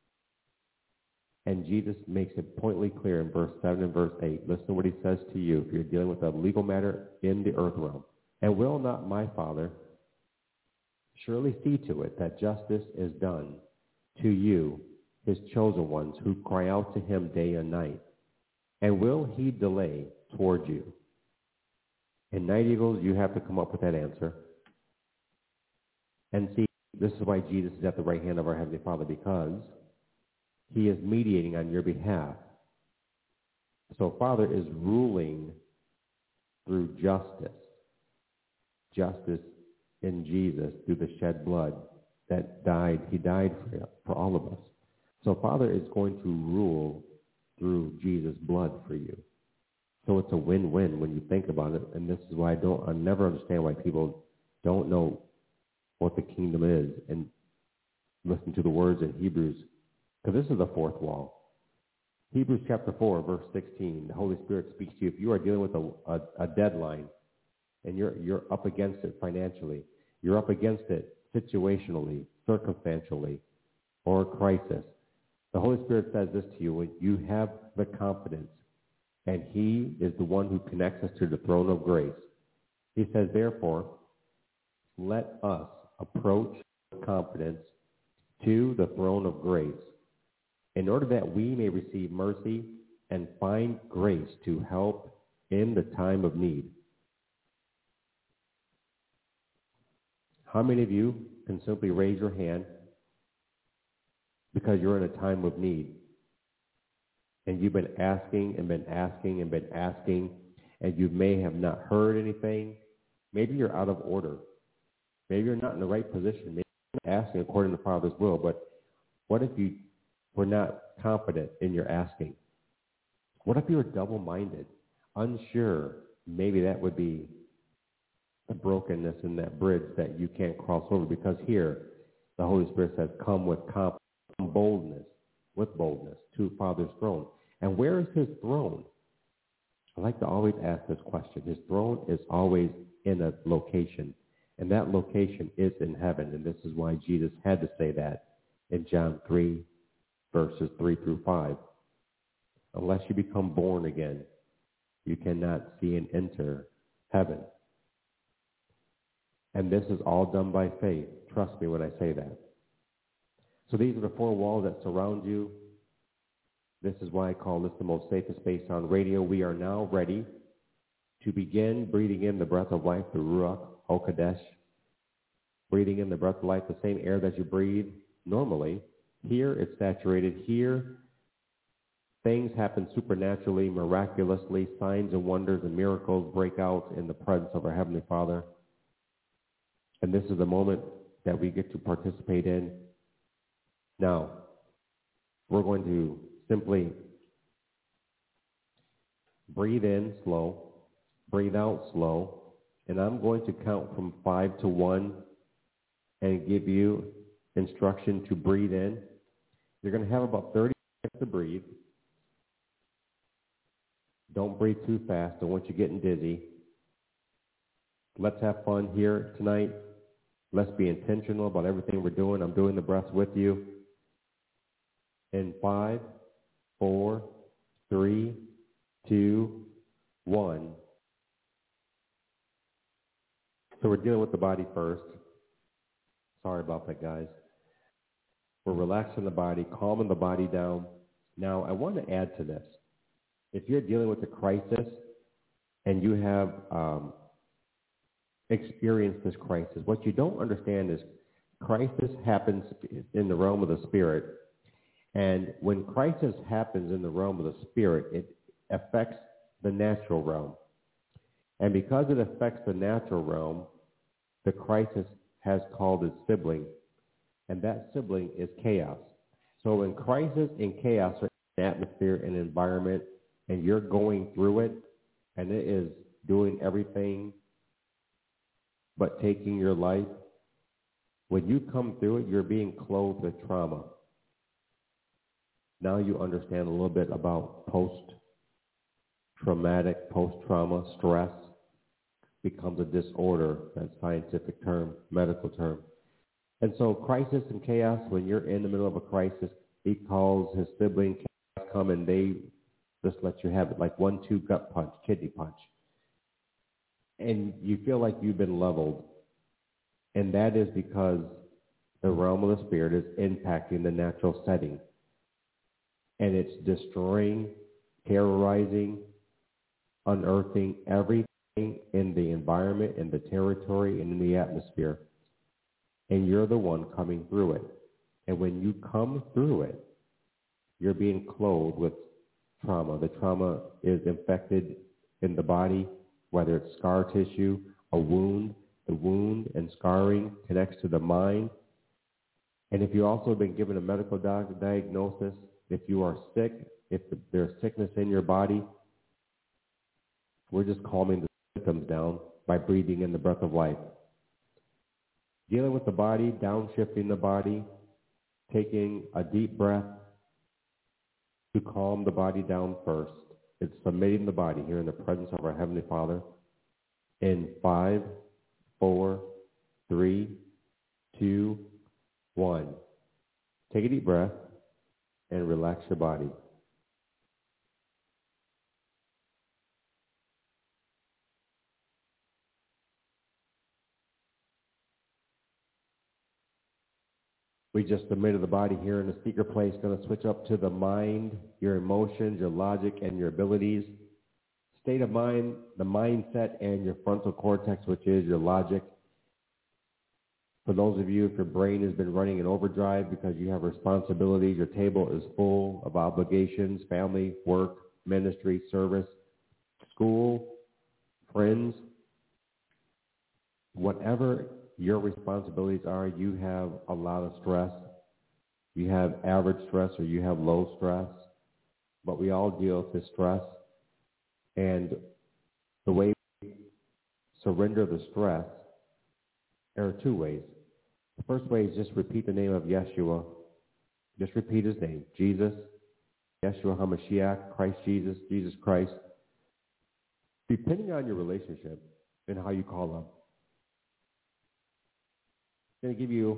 And Jesus makes it pointedly clear in verse 7 and verse 8. Listen to what he says to you if you're dealing with a legal matter in the earth realm. And will not my Father surely see to it that justice is done to you, his chosen ones, who cry out to him day and night? And will he delay toward you? In Night Eagles, you have to come up with that answer. And see, this is why Jesus is at the right hand of our Heavenly Father, because he is mediating on your behalf. So Father is ruling through justice. Justice in Jesus through the shed blood that died. He died for all of us. So Father is going to rule through Jesus' blood for you. So it's a win-win when you think about it. And this is why I never understand why people don't know what the kingdom is and listen to the words in Hebrews, because this is the fourth wall. Hebrews chapter 4, verse 16, the Holy Spirit speaks to you. If you are dealing with a deadline and you're up against it financially, you're up against it situationally, circumstantially, or a crisis, the Holy Spirit says this to you: when you have the confidence, and he is the one who connects us to the throne of grace. He says, therefore, let us approach with confidence to the throne of grace, in order that we may receive mercy and find grace to help in the time of need. How many of you can simply raise your hand because you're in a time of need? And you've been asking and been asking and been asking, and you may have not heard anything. Maybe you're out of order. Maybe you're not in the right position. Maybe you're not asking according to Father's will. But what if you were not confident in your asking? What if you were double-minded, unsure? Maybe that would be the brokenness in that bridge that you can't cross over, because here the Holy Spirit says, come with confidence, boldness, with boldness to Father's throne. And where is his throne? I like to always ask this question. His throne is always in a location, and that location is in heaven. And this is why Jesus had to say that in John 3, verses 3 through 5. Unless you become born again, you cannot see and enter heaven. And this is all done by faith. Trust me when I say that. So these are the four walls that surround you. This is why I call this the most safest space on radio. We are now ready to begin breathing in the breath of life, the Ruach HaKodesh. Breathing in the breath of life, the same air that you breathe normally. Here, it's saturated. Here, things happen supernaturally, miraculously. Signs and wonders and miracles break out in the presence of our Heavenly Father. And this is the moment that we get to participate in. Now, we're going to simply breathe in slow, breathe out slow, and I'm going to count from 5 to 1 and give you instruction to breathe in. You're going to have about 30 seconds to breathe. Don't breathe too fast. I don't want you getting dizzy. Let's have fun here tonight. Let's be intentional about everything we're doing. I'm doing the breaths with you. In 5, 4, 3, 2, 1. So we're dealing with the body first. Sorry about that, guys. We're relaxing the body, calming the body down. Now, I want to add to this. If you're dealing with a crisis and you have experienced this crisis, what you don't understand is crisis happens in the realm of the spirit. And when crisis happens in the realm of the spirit, it affects the natural realm. And because it affects the natural realm, the crisis has called its sibling, and that sibling is chaos. So when crisis and chaos are in an atmosphere and environment, and you're going through it, and it is doing everything but taking your life, when you come through it, you're being clothed with trauma. Now you understand a little bit about post-traumatic, post-trauma stress. Becomes a disorder, that scientific term, medical term. And so crisis and chaos, when you're in the middle of a crisis, he calls his sibling, chaos come, and they just let you have it, like 1-2 gut punch, kidney punch. And you feel like you've been leveled. And that is because the realm of the spirit is impacting the natural setting. And it's destroying, terrorizing, unearthing everything in the environment, in the territory, and in the atmosphere. And you're the one coming through it. And when you come through it, you're being clothed with trauma. The trauma is infected in the body, whether it's scar tissue, a wound. The wound and scarring connects to the mind. And if you've also been given a medical diagnosis, if you are sick, if there's sickness in your body, we're just calming the symptoms down by breathing in the breath of life. Dealing with the body, downshifting the body, taking a deep breath to calm the body down first. It's submitting the body here in the presence of our Heavenly Father. In 5, 4, 3, 2, 1. Take a deep breath and relax your body. We just submitted the body here in the speaker place. Going to switch up to the mind, your emotions, your logic, and your abilities. State of mind, the mindset, and your frontal cortex, which is your logic. For those of you, if your brain has been running in overdrive because you have responsibilities, your table is full of obligations, family, work, ministry, service, school, friends, whatever your responsibilities are, you have a lot of stress. You have average stress or you have low stress, but we all deal with this stress. And the way we surrender the stress, there are two ways. The first way is just repeat the name of Yeshua. Just repeat his name. Jesus, Yeshua HaMashiach, Christ Jesus, Jesus Christ. Depending on your relationship and how you call him. I'm going to give you,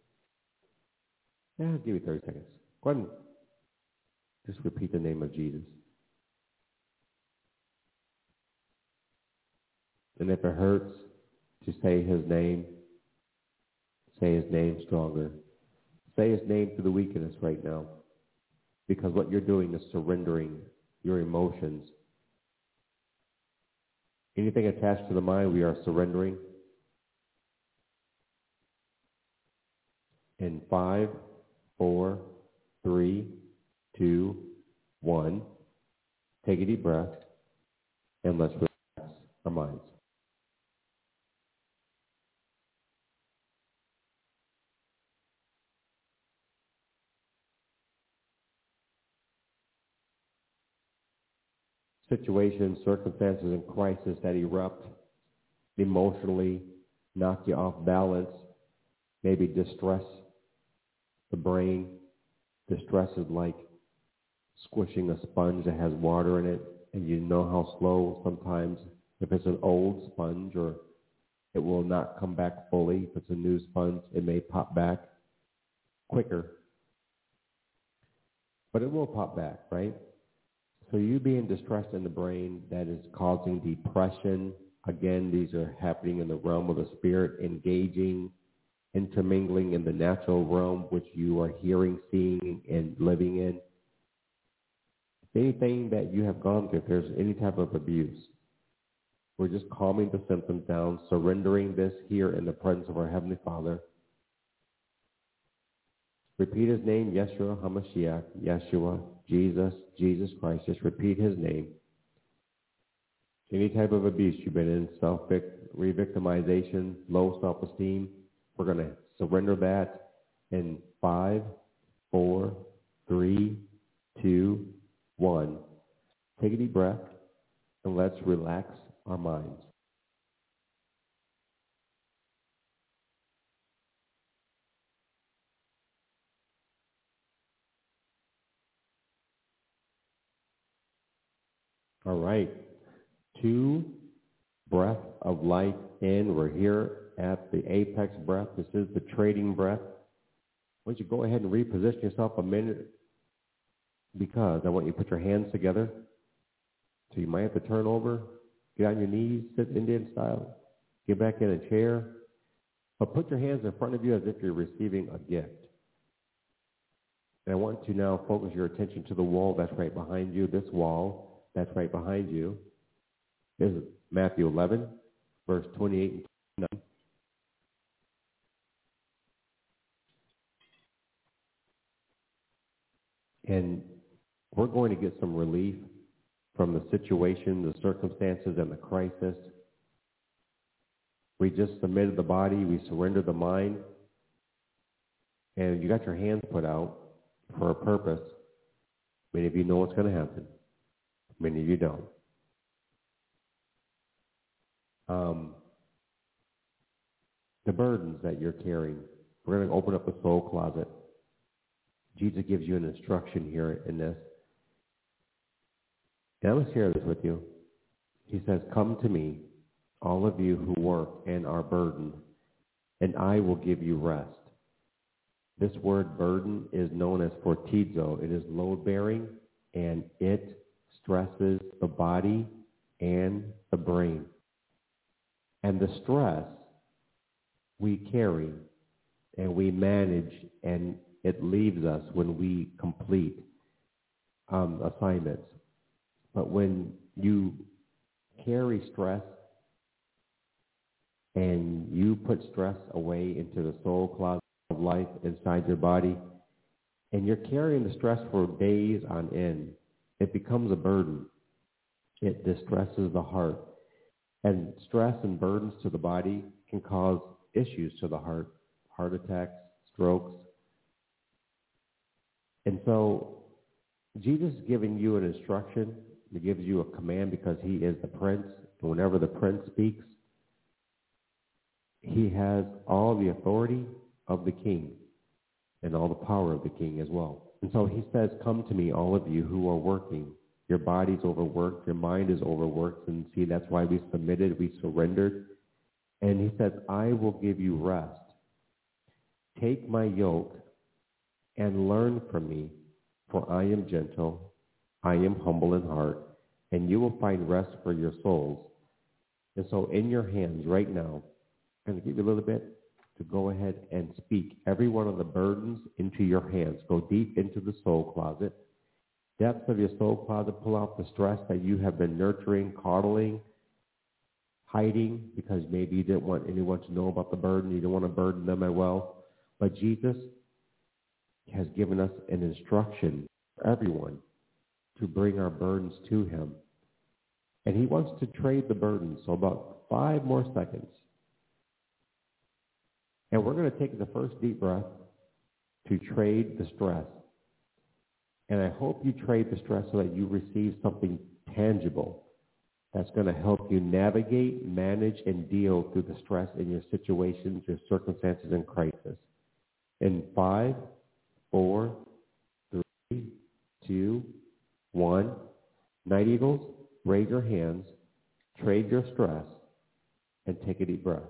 I'll give you 30 seconds. Go ahead and just repeat the name of Jesus. And if it hurts, to say his name stronger. Say his name through the weakness right now. Because what you're doing is surrendering your emotions. Anything attached to the mind, we are surrendering. In 5, 4, 3, 2, 1. Take a deep breath, and let's relax our minds. Situations, circumstances, and crises that erupt emotionally, knock you off balance, maybe distress the brain. Distress is like squishing a sponge that has water in it, and you know how slow sometimes, if it's an old sponge, or it will not come back fully. If it's a new sponge, it may pop back quicker, but it will pop back, right? So you being distressed in the brain, that is causing depression. Again, these are happening in the realm of the spirit, engaging, intermingling in the natural realm, which you are hearing, seeing, and living in. Anything that you have gone through, if there's any type of abuse, we're just calming the symptoms down, surrendering this here in the presence of our Heavenly Father. Repeat his name, Yeshua HaMashiach, Yeshua, Jesus, Jesus Christ. Just repeat his name. Any type of abuse you've been in, re-victimization, low self-esteem, we're going to surrender that in 5, 4, 3, 2, 1. Take a deep breath, and let's relax our minds. All right. 2 breaths of life in. We're here at the apex breath. This is the trading breath. Why don't you go ahead and reposition yourself a minute, because I want you to put your hands together. So you might have to turn over, get on your knees, sit Indian style, get back in a chair, but put your hands in front of you as if you're receiving a gift. And I want to now focus your attention to the wall that's right behind you. This wall that's right behind you is Matthew 11, verse 28 and 29. And we're going to get some relief from the situation, the circumstances, and the crisis. We just submitted the body, we surrendered the mind, and you got your hands put out for a purpose. Many of you know what's going to happen. Many of you don't. The burdens that you're carrying, we're going to open up the soul closet. Jesus gives you an instruction here in this. And I'm going to share this with you. He says, "Come to me, all of you who work and are burdened, and I will give you rest." This word burden is known as fortizo. It is load-bearing, and it stresses the body and the brain. And the stress we carry and we manage, and it leaves us when we complete assignments. But when you carry stress and you put stress away into the soul closet of life inside your body, and you're carrying the stress for days on end, it becomes a burden. It distresses the heart. And stress and burdens to the body can cause issues to the heart attacks, strokes. And so Jesus is giving you an instruction. He gives you a command because he is the prince. And whenever the prince speaks, he has all the authority of the king and all the power of the king as well. And so he says, "Come to me, all of you who are working." Your body's overworked, your mind is overworked, and see, that's why we submitted, we surrendered. And he says, "I will give you rest. Take my yoke and learn from me, for I am gentle, I am humble in heart, and you will find rest for your souls." And so in your hands right now, going to give you a little bit to go ahead and speak every one of the burdens into your hands. Go deep into the soul closet. Depths of your soul closet, pull out the stress that you have been nurturing, coddling, hiding, because maybe you didn't want anyone to know about the burden. You didn't want to burden them as well. But Jesus has given us an instruction for everyone to bring our burdens to him. And he wants to trade the burden. So about 5 more seconds. And we're going to take the first deep breath to trade the stress. And I hope you trade the stress so that you receive something tangible that's going to help you navigate, manage, and deal through the stress in your situations, your circumstances, and crisis. In 5, 4, 3, 2, 1. Night Eagles, raise your hands, trade your stress, and take a deep breath.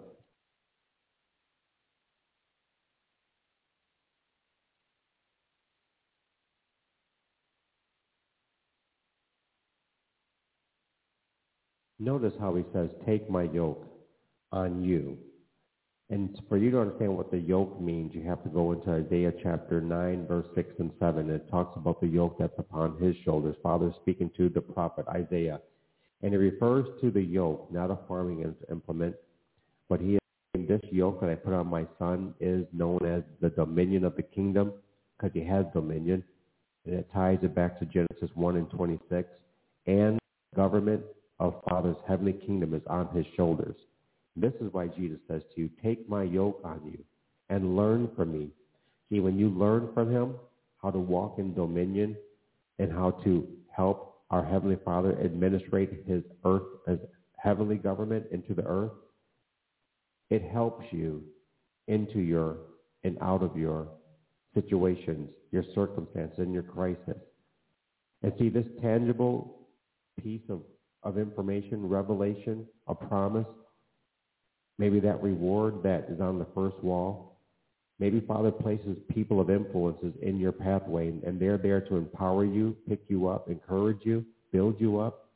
Notice how he says, take my yoke on you. And for you to understand what the yoke means, you have to go into Isaiah chapter 9, verse 6 and 7. It talks about the yoke that's upon his shoulders. Father speaking to the prophet Isaiah. And it refers to the yoke, not a farming implement, but he is saying, this yoke that I put on my son is known as the dominion of the kingdom, because he has dominion. And it ties it back to Genesis 1 and 26. And government of Father's heavenly kingdom is on his shoulders. This is why Jesus says to you, take my yoke on you and learn from me. See, when you learn from him how to walk in dominion and how to help our Heavenly Father administrate his earth, his heavenly government into the earth, it helps you into your and out of your situations, your circumstances, and your crisis. And see, this tangible piece of information, revelation, a promise, maybe that reward that is on the first wall. Maybe Father places people of influences in your pathway, and they're there to empower you, pick you up, encourage you, build you up.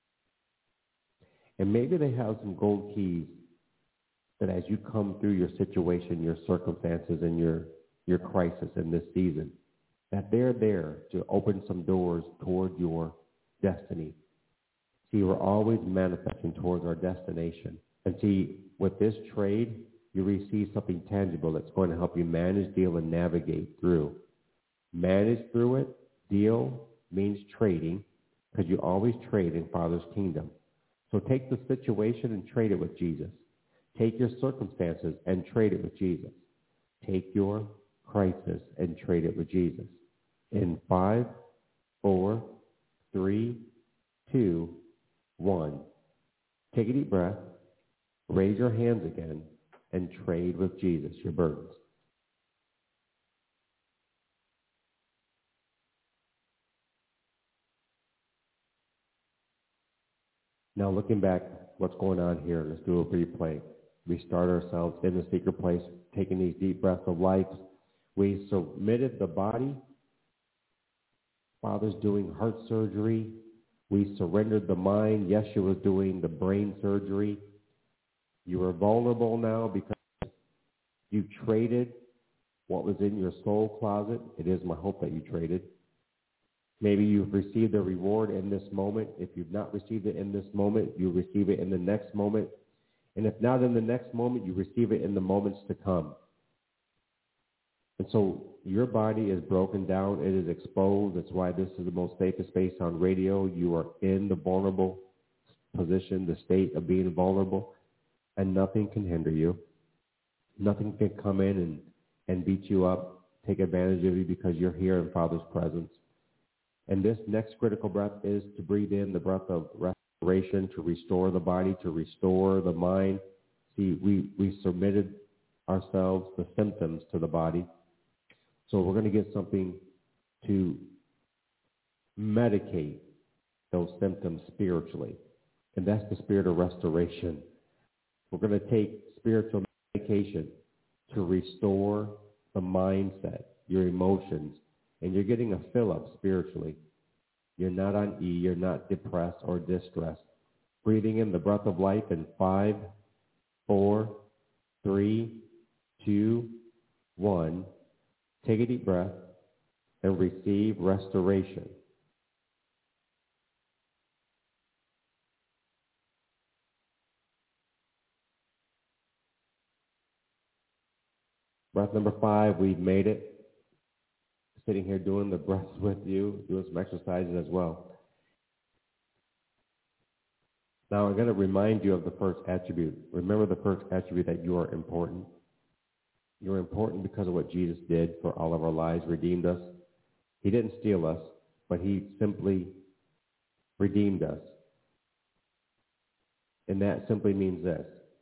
And maybe they have some gold keys that as you come through your situation, your circumstances, and your crisis in this season, that they're there to open some doors toward your destiny. See, we're always manifesting towards our destination. And see, with this trade, you receive something tangible that's going to help you manage, deal, and navigate through. Manage through it. Deal means trading, because you always trade in Father's kingdom. So take the situation and trade it with Jesus. Take your circumstances and trade it with Jesus. Take your crisis and trade it with Jesus. In 5, 4, 3, 2, 1. Take a deep breath. Raise your hands again and trade with Jesus your burdens. Now looking back, what's going on here? Let's do a brief play. We start ourselves in the secret place, taking these deep breaths of life. We submitted the body. Father's doing heart surgery. We surrendered the mind. Yeshua was doing the brain surgery. You are vulnerable now because you traded what was in your soul closet. It is my hope that you traded. Maybe you've received a reward in this moment. If you've not received it in this moment, you receive it in the next moment. And if not in the next moment, you receive it in the moments to come. And so your body is broken down. It is exposed. That's why this is the most safest space on radio. You are in the vulnerable position, the state of being vulnerable. And nothing can hinder you. Nothing can come in and beat you up, take advantage of you because you're here in Father's presence. And this next critical breath is to breathe in the breath of restoration, to restore the body, to restore the mind. See, we submitted ourselves, the symptoms, to the body. So we're going to get something to medicate those symptoms spiritually. And that's the spirit of restoration. We're going to take spiritual medication to restore the mindset, your emotions, and you're getting a fill-up spiritually. You're not on E, you're not depressed or distressed. Breathing in the breath of life in 5, 4, 3, 2, 1. Take a deep breath and receive restoration. Breath number 5, we've made it. Sitting here doing the breaths with you, doing some exercises as well. Now I'm going to remind you of the first attribute. Remember the first attribute, that you are important. You're important because of what Jesus did for all of our lives, redeemed us. He didn't steal us, but he simply redeemed us. And that simply means this,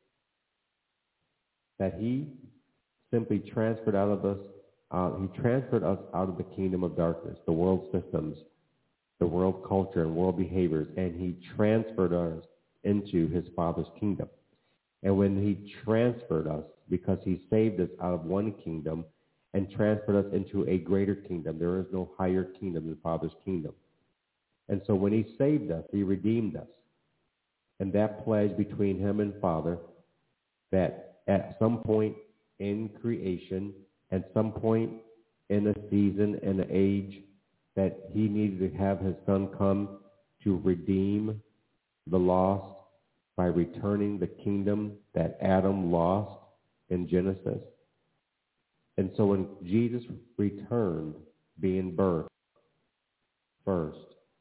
that he simply transferred out of us, he transferred us out of the kingdom of darkness, the world systems, the world culture and world behaviors, and he transferred us into his Father's kingdom. And when he transferred us, because he saved us out of one kingdom and transferred us into a greater kingdom, there is no higher kingdom than Father's kingdom. And so when he saved us, he redeemed us. And that pledge between him and Father, that at some point in creation, at some point in a season and an age, that he needed to have his son come to redeem the lost by returning the kingdom that Adam lost in Genesis. And so when Jesus returned, being birthed first,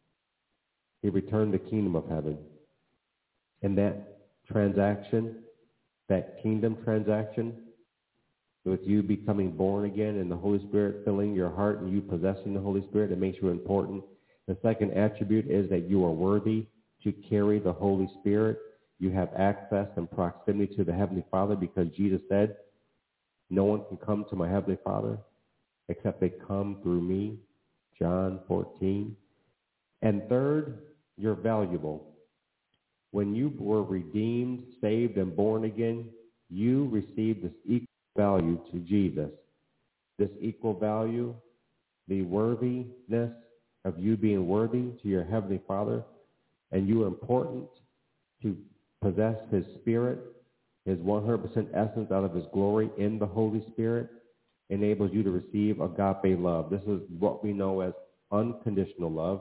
he returned the kingdom of heaven. And that transaction, that kingdom transaction, with you becoming born again and the Holy Spirit filling your heart and you possessing the Holy Spirit, it makes you important. The second attribute is that you are worthy to carry the Holy Spirit. You have access and proximity to the Heavenly Father because Jesus said, no one can come to my Heavenly Father except they come through me, John 14. And third, you're valuable. When you were redeemed, saved, and born again, you received this equal value to Jesus. This equal value, the worthiness of you being worthy to your Heavenly Father, and you are important to possess his Spirit, his 100% essence out of his glory in the Holy Spirit, enables you to receive agape love. This is what we know as unconditional love.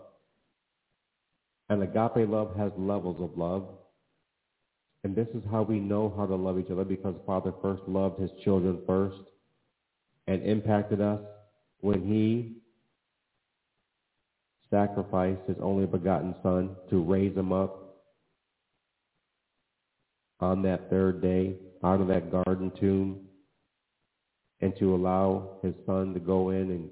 And agape love has levels of love. And this is how we know how to love each other, because Father first loved his children first and impacted us when he sacrificed his only begotten Son to raise him up on that third day out of that garden tomb, and to allow his Son to go in and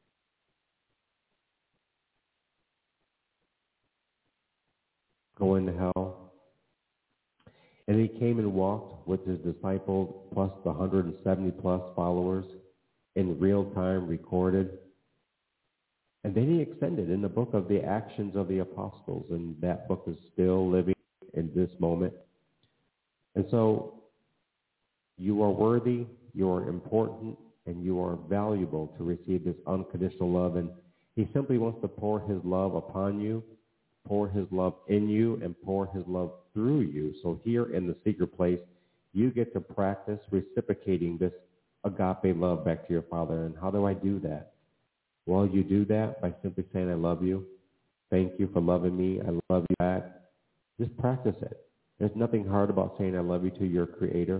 go into hell. And he came and walked with his disciples plus the 170 plus followers in real time recorded. And then he extended in the book of the Actions of the Apostles, and that book is still living in this moment. And so you are worthy, you are important, and you are valuable to receive this unconditional love. And he simply wants to pour his love upon you, pour his love in you, and pour his love through you. So here in the secret place, you get to practice reciprocating this agape love back to your Father. And how do I do that? Well, you do that by simply saying, I love you. Thank you for loving me. I love you back. Just practice it. There's nothing hard about saying I love you to your Creator.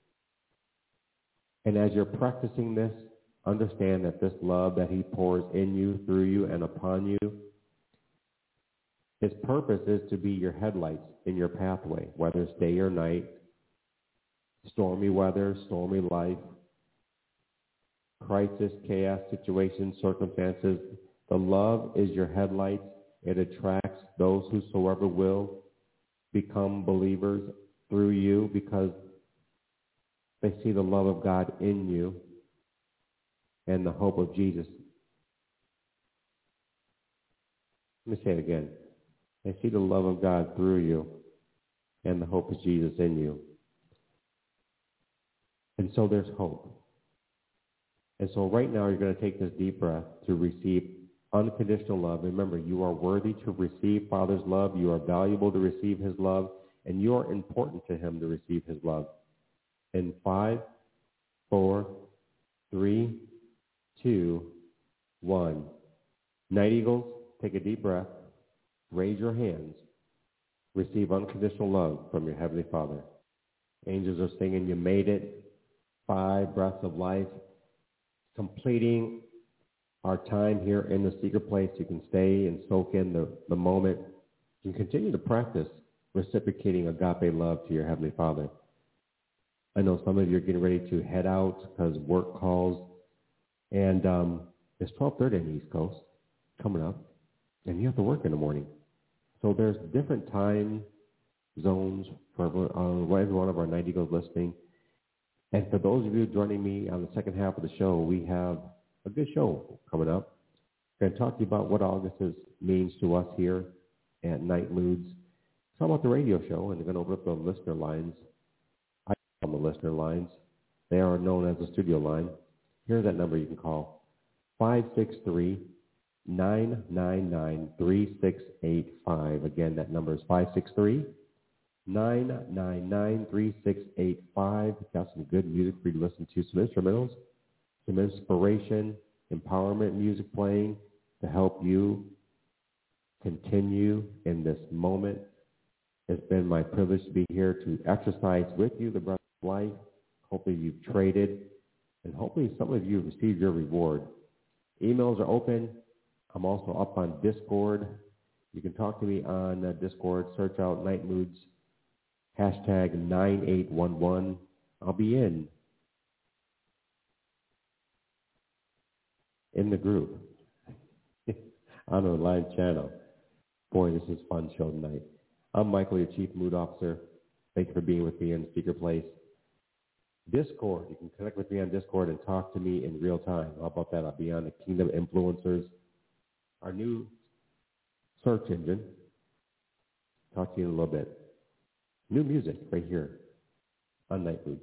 And as you're practicing this, understand that this love that he pours in you, through you, and upon you, his purpose is to be your headlights in your pathway, whether it's day or night, stormy weather, stormy life, crisis, chaos, situations, circumstances. The love is your headlights. It attracts those whosoever will become believers through you because they see the love of God in you and the hope of Jesus. Let me say it again. They see the love of God through you and the hope of Jesus in you. And so there's hope. And so right now you're going to take this deep breath to receive unconditional love. Remember, you are worthy to receive Father's love. You are valuable to receive his love. And you are important to him to receive his love. In 5, 4, 3, 2, 1. Night Eagles, take a deep breath. Raise your hands. Receive unconditional love from your Heavenly Father. Angels are singing, you made it. 5 breaths of life. Completing our time here in the secret place. You can stay and soak in the moment. You can continue to practice reciprocating agape love to your Heavenly Father. I know some of you are getting ready to head out because work calls. And it's 12:30 on the East Coast coming up. And you have to work in the morning. So there's different time zones for every one of our Night Eagles listening. And for those of you joining me on the second half of the show, we have a good show coming up. I'm going to talk to you about what August means to us here at Night Moods. Talk about the radio show, and we're going to open up the listener lines. I call them the listener lines. They are known as the studio line. Here's that number you can call, 563-999-3685. Again, that number is 563-999-3685. Got some good music for you to listen to, some instrumentals, some inspiration, empowerment music playing to help you continue in this moment. It's been my privilege to be here to exercise with you the breath of life. Hopefully you've traded, and hopefully some of you have received your reward. Emails are open. I'm also up on Discord. You can talk to me on Discord. Search out Night Moods, hashtag 9811. I'll be in the group on our live channel. Boy, this is a fun show tonight. I'm Michael, your Chief Mood Officer. Thank you for being with me in the secret place. Discord. You can connect with me on Discord and talk to me in real time. How about that? I'll be on the Kingdom Influencers, our new search engine. Talk to you in a little bit. New music right here on Night Moods.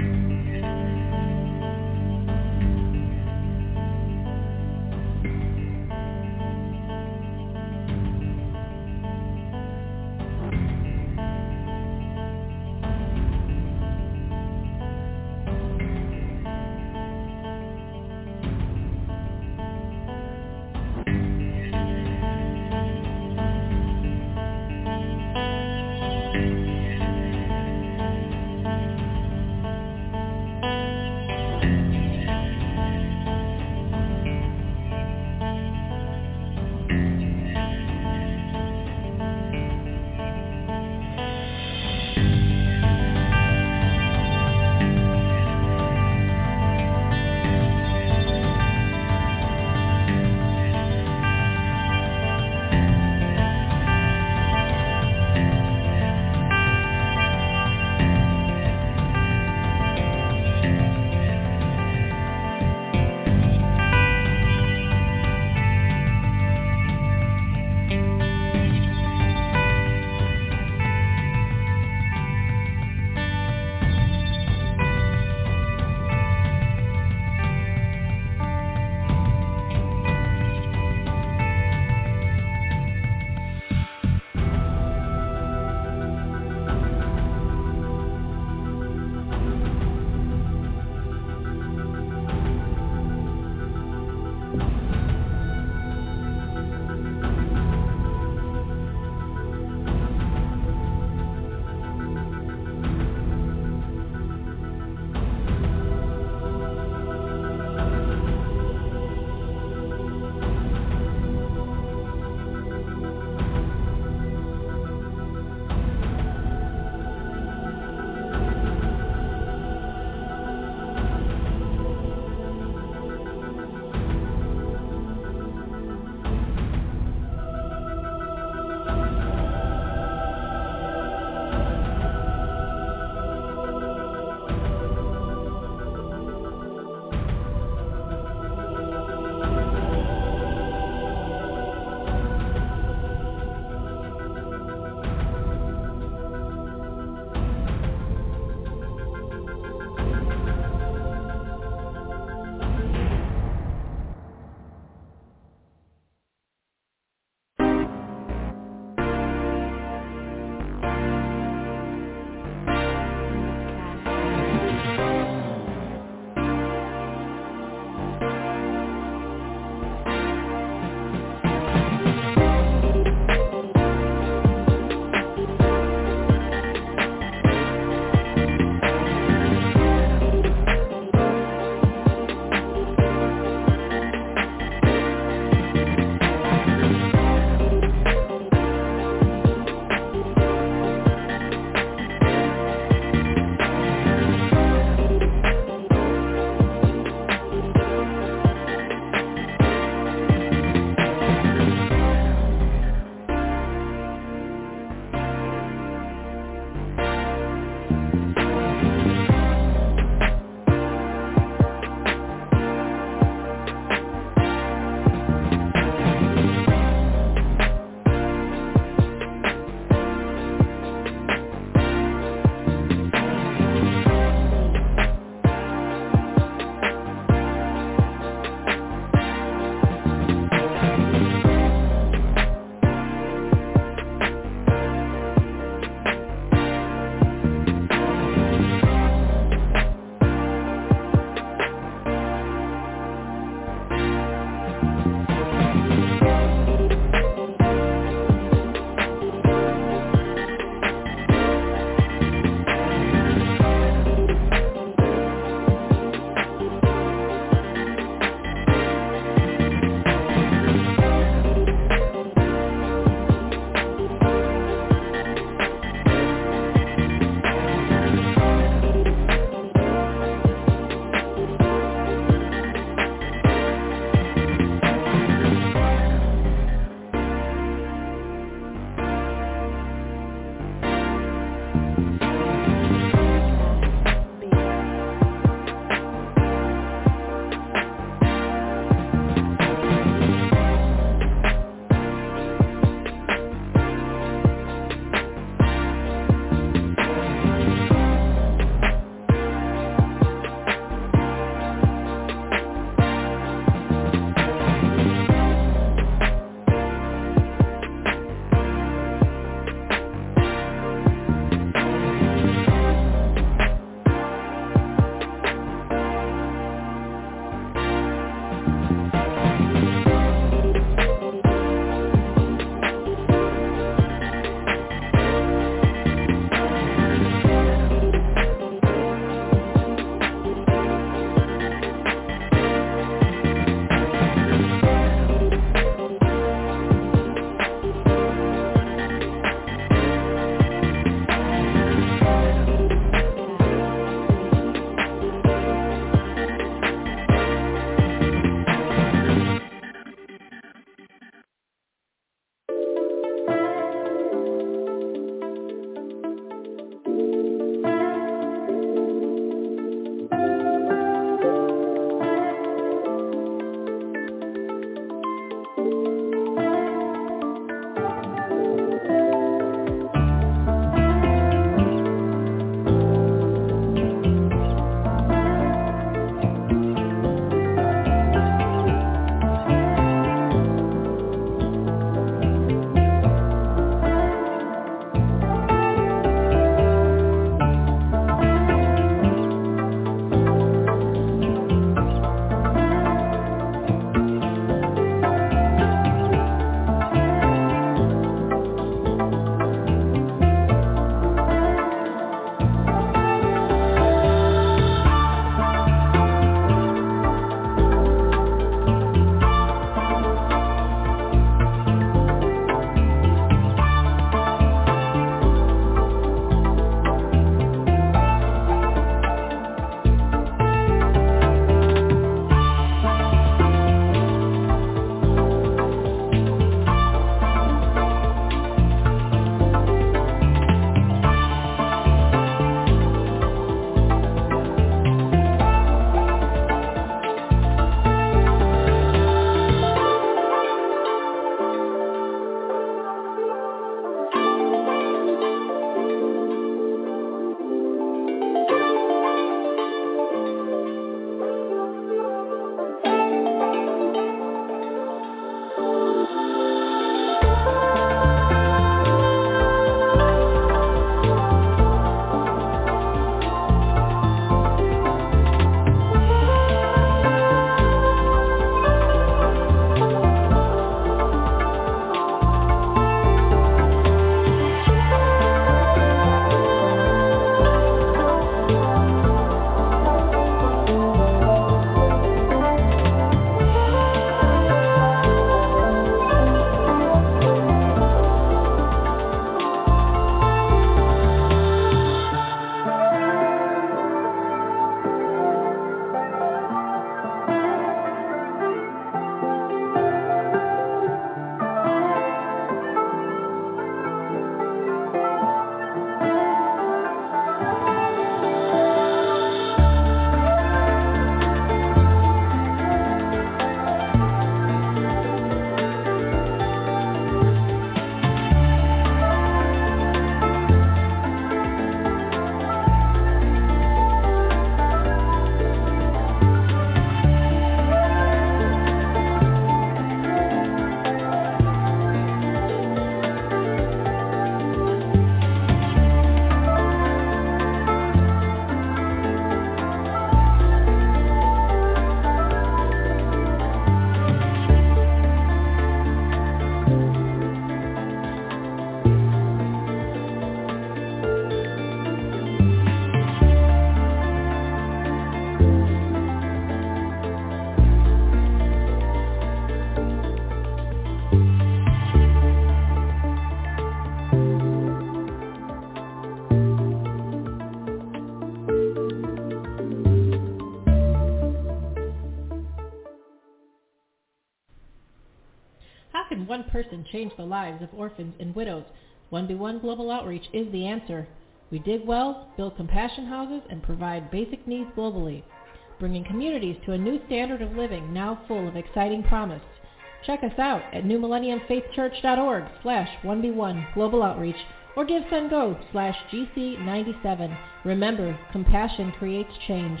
person change the lives of orphans and widows. 1B1 Global Outreach is the answer. We dig wells, build compassion houses, and provide basic needs globally, bringing communities to a new standard of living now full of exciting promise. Check us out at newmillenniumfaithchurch.org/1B1 Global Outreach or give SendGo/GC97. Remember, compassion creates change.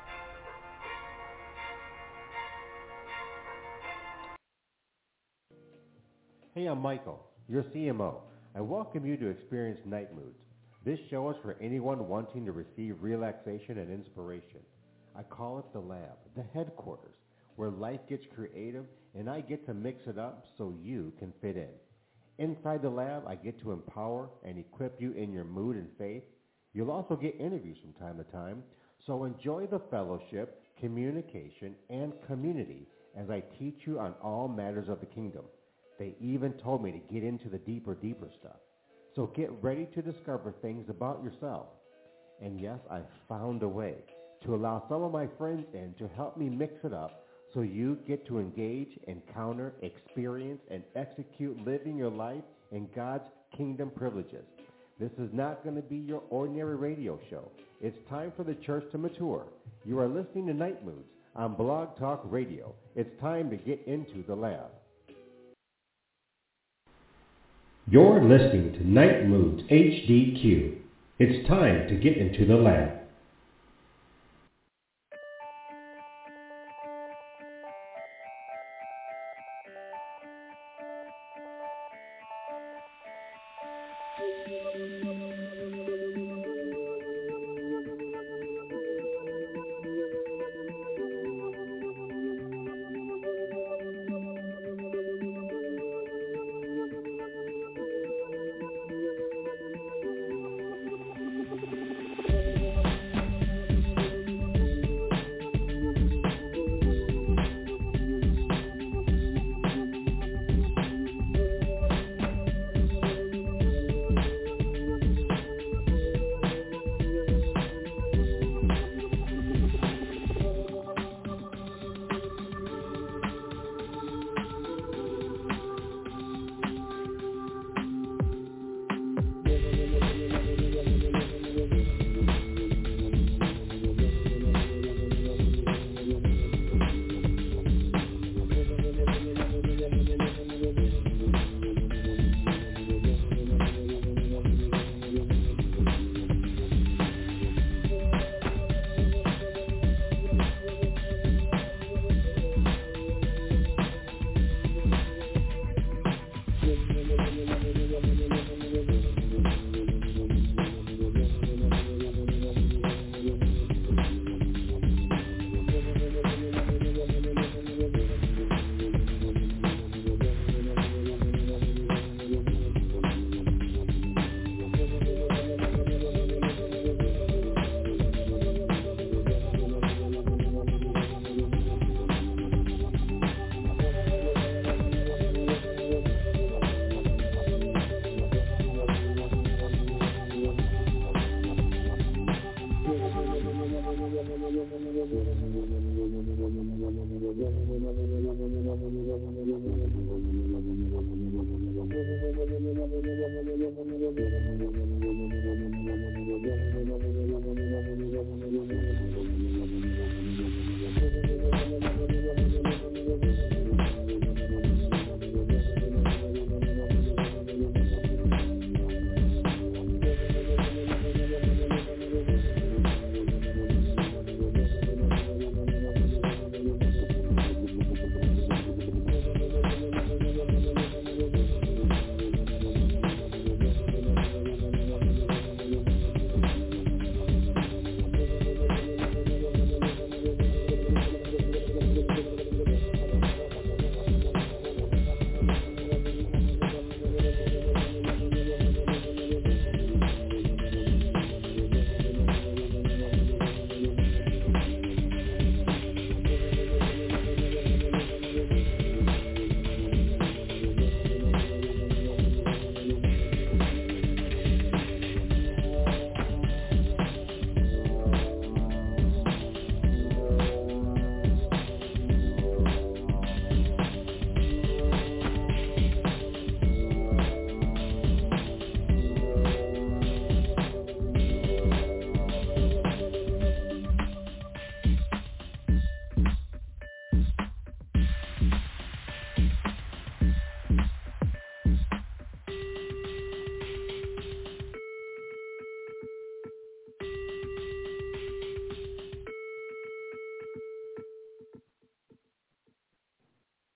Hey, I'm Michael, your CMO. I welcome you to experience Night Moods. This show is for anyone wanting to receive relaxation and inspiration. I call it the lab, the headquarters, where life gets creative and I get to mix it up so you can fit in. Inside the lab, I get to empower and equip you in your mood and faith. You'll also get interviews from time to time, so enjoy the fellowship, communication, and community as I teach you on all matters of the kingdom. They even told me to get into the deeper stuff. So get ready to discover things about yourself. And yes, I found a way to allow some of my friends in to help me mix it up so you get to engage, encounter, experience, and execute living your life in God's kingdom privileges. This is not going to be your ordinary radio show. It's time for the church to mature. You are listening to Night Moods on Blog Talk Radio. It's time to get into the lab. You're listening to Night Moods HDQ. It's time to get into the lab.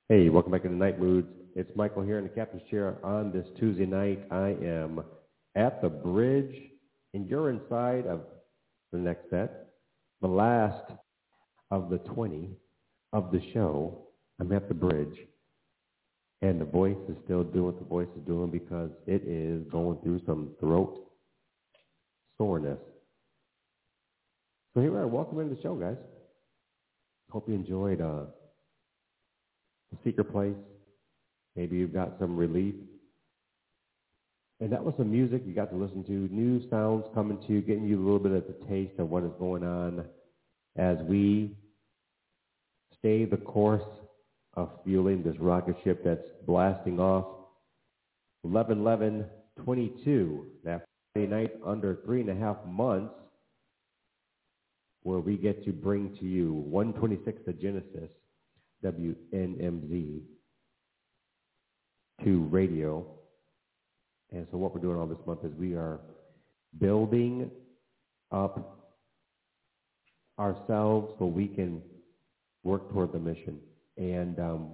Hey, welcome back to the Night Moods. It's Michael here in the captain's chair on this Tuesday night. I am at the bridge, and you're inside of the next set, the last of the 20 of the show. I'm at the bridge, and the voice is still doing what the voice is doing because it is going through some throat soreness. So here we are. Welcome into the show, guys. Hope you enjoyed The Secret Place. Maybe you've got some relief. And that was some music you got to listen to, new sounds coming to you, getting you a little bit of the taste of what is going on as we stay the course of fueling this rocket ship that's blasting off 11/11/22, that Friday night under 3.5 months, where we get to bring to you 126 The Genesis, WNMZ, to radio. And so what we're doing all this month is we are building up ourselves so we can work toward the mission. And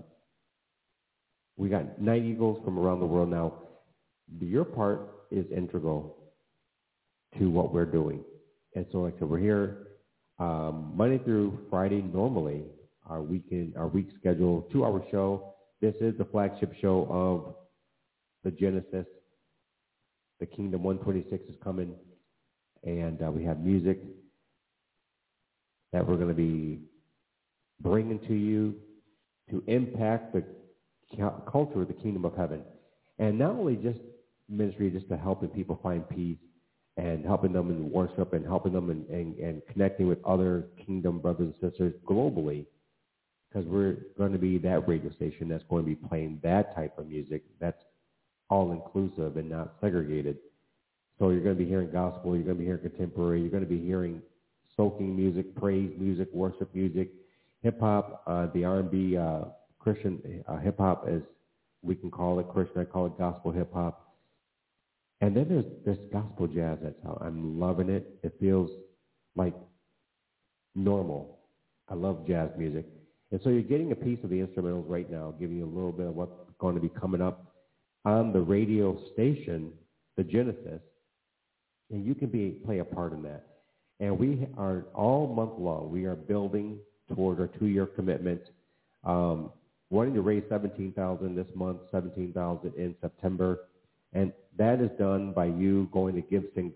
we got Night Eagles from around the world now. Your part is integral to what we're doing. And so like I said, we're here Monday through Friday normally, our week schedule, 2-hour show. This is the flagship show of the Genesis. The Kingdom 126 is coming, and we have music that we're going to be bringing to you to impact the culture of the Kingdom of Heaven. And not only just ministry, just to helping people find peace and helping them in worship and helping them and connecting with other Kingdom brothers and sisters globally, because we're going to be that radio station that's going to be playing that type of music that's all-inclusive and not segregated. So you're going to be hearing gospel, you're going to be hearing contemporary, you're going to be hearing soaking music, praise music, worship music, hip-hop, the R&B, Christian hip-hop, as we can call it, Christian, I call it gospel hip-hop. And then there's this gospel jazz that's out. I'm loving it. It feels like normal. I love jazz music. And so you're getting a piece of the instrumentals right now, giving you a little bit of what's going to be coming up on the radio station, the Genesis, and you can play a part in that. And we are all month long, we are building toward our 2-year commitment, wanting to raise $17,000 this month, $17,000 in September. And that is done by you going to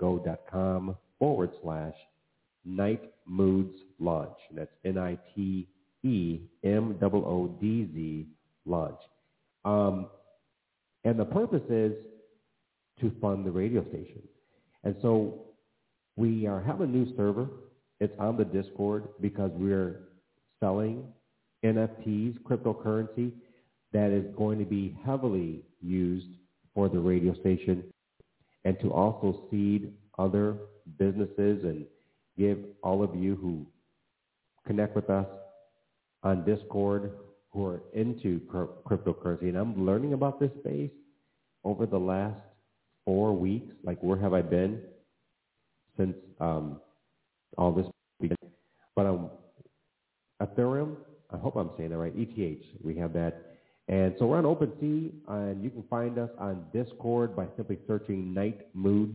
gibsongo.com/Night Moods Launch. That's NITEMOODZ launch. And the purpose is to fund the radio station. And so we have a new server. It's on the Discord because we're selling NFTs, cryptocurrency, that is going to be heavily used for the radio station and to also seed other businesses and give all of you who connect with us on Discord who are into cryptocurrency. And I'm learning about this space over the last 4 weeks. Like, where have I been since all this began? But Ethereum, I hope I'm saying that right, ETH, we have that. And so we're on OpenSea, and you can find us on Discord by simply searching Night Moods,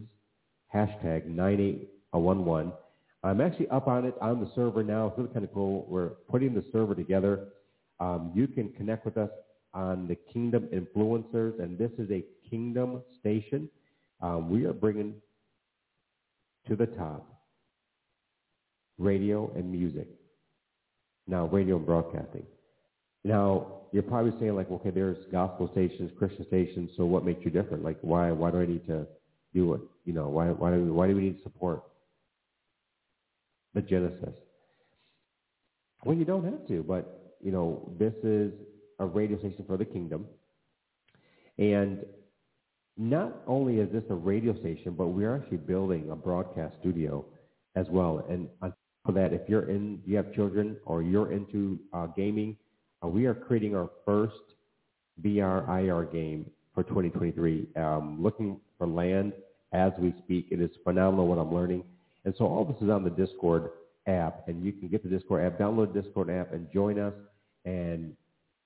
#9811. I'm actually up on it on the server now. It's really kind of cool. We're putting the server together. You can connect with us on the Kingdom Influencers, and this is a Kingdom station. We are bringing to the top radio and music. Now, radio and broadcasting. Now, you're probably saying, like, okay, there's gospel stations, Christian stations, so what makes you different? Like, why do I need to do it? You know, why do we need to support the Genesis? Well, you don't have to, but, you know, this is a radio station for the Kingdom. And not only is this a radio station, but we're actually building a broadcast studio as well. And on top of that, if you have children or you're into gaming, we are creating our first VR/IR game for 2023. Looking for land as we speak. It is phenomenal what I'm learning. And so all this is on the Discord app, and you can get the Discord app, download the Discord app, and join us and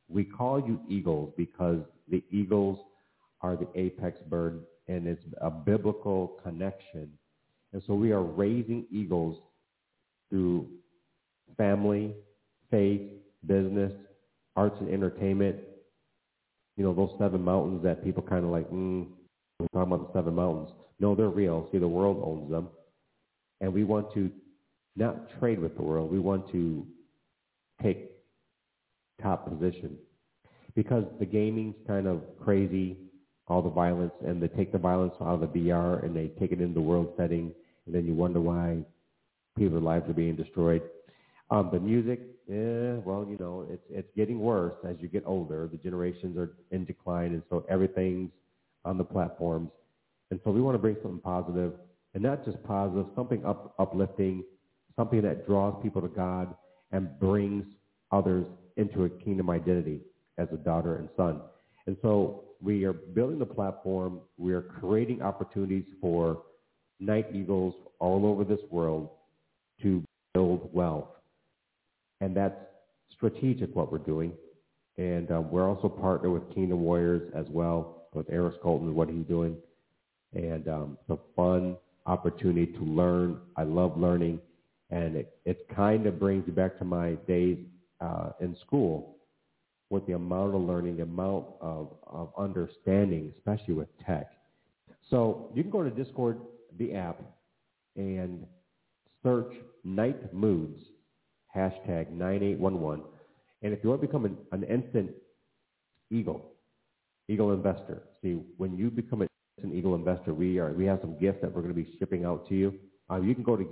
we call you eagles because the eagles are the apex bird, and it's a biblical connection. And so we are raising eagles through family, faith, business, arts and entertainment. Those 7 mountains that people kind of like, we're talking about the 7 mountains. No, they're real. See, the world owns them. And we want to not trade with the world. We want to take top position. Because the gaming's kind of crazy, all the violence, and they take the violence out of the VR and they take it into the world setting, and then you wonder why people's lives are being destroyed. The music, it's getting worse as you get older. The generations are in decline, and so everything's on the platforms. And so we want to bring something positive, and not just positive, something uplifting, something that draws people to God and brings others into a kingdom identity as a daughter and son. And so we are building the platform. We are creating opportunities for Night Eagles all over this world to build wealth. And that's strategic what we're doing. And we're also partnered with Kingdom Warriors as well, with Eris Colton, what he's doing. And it's a fun opportunity to learn. I love learning. And it kind of brings me back to my days in school with the amount of learning, the amount of understanding, especially with tech. So you can go to Discord, the app, and search Night Moods, hashtag 9811. And if you want to become an instant Eagle investor, see, when you become an instant Eagle investor, we have some gifts that we're going to be shipping out to you. You can go to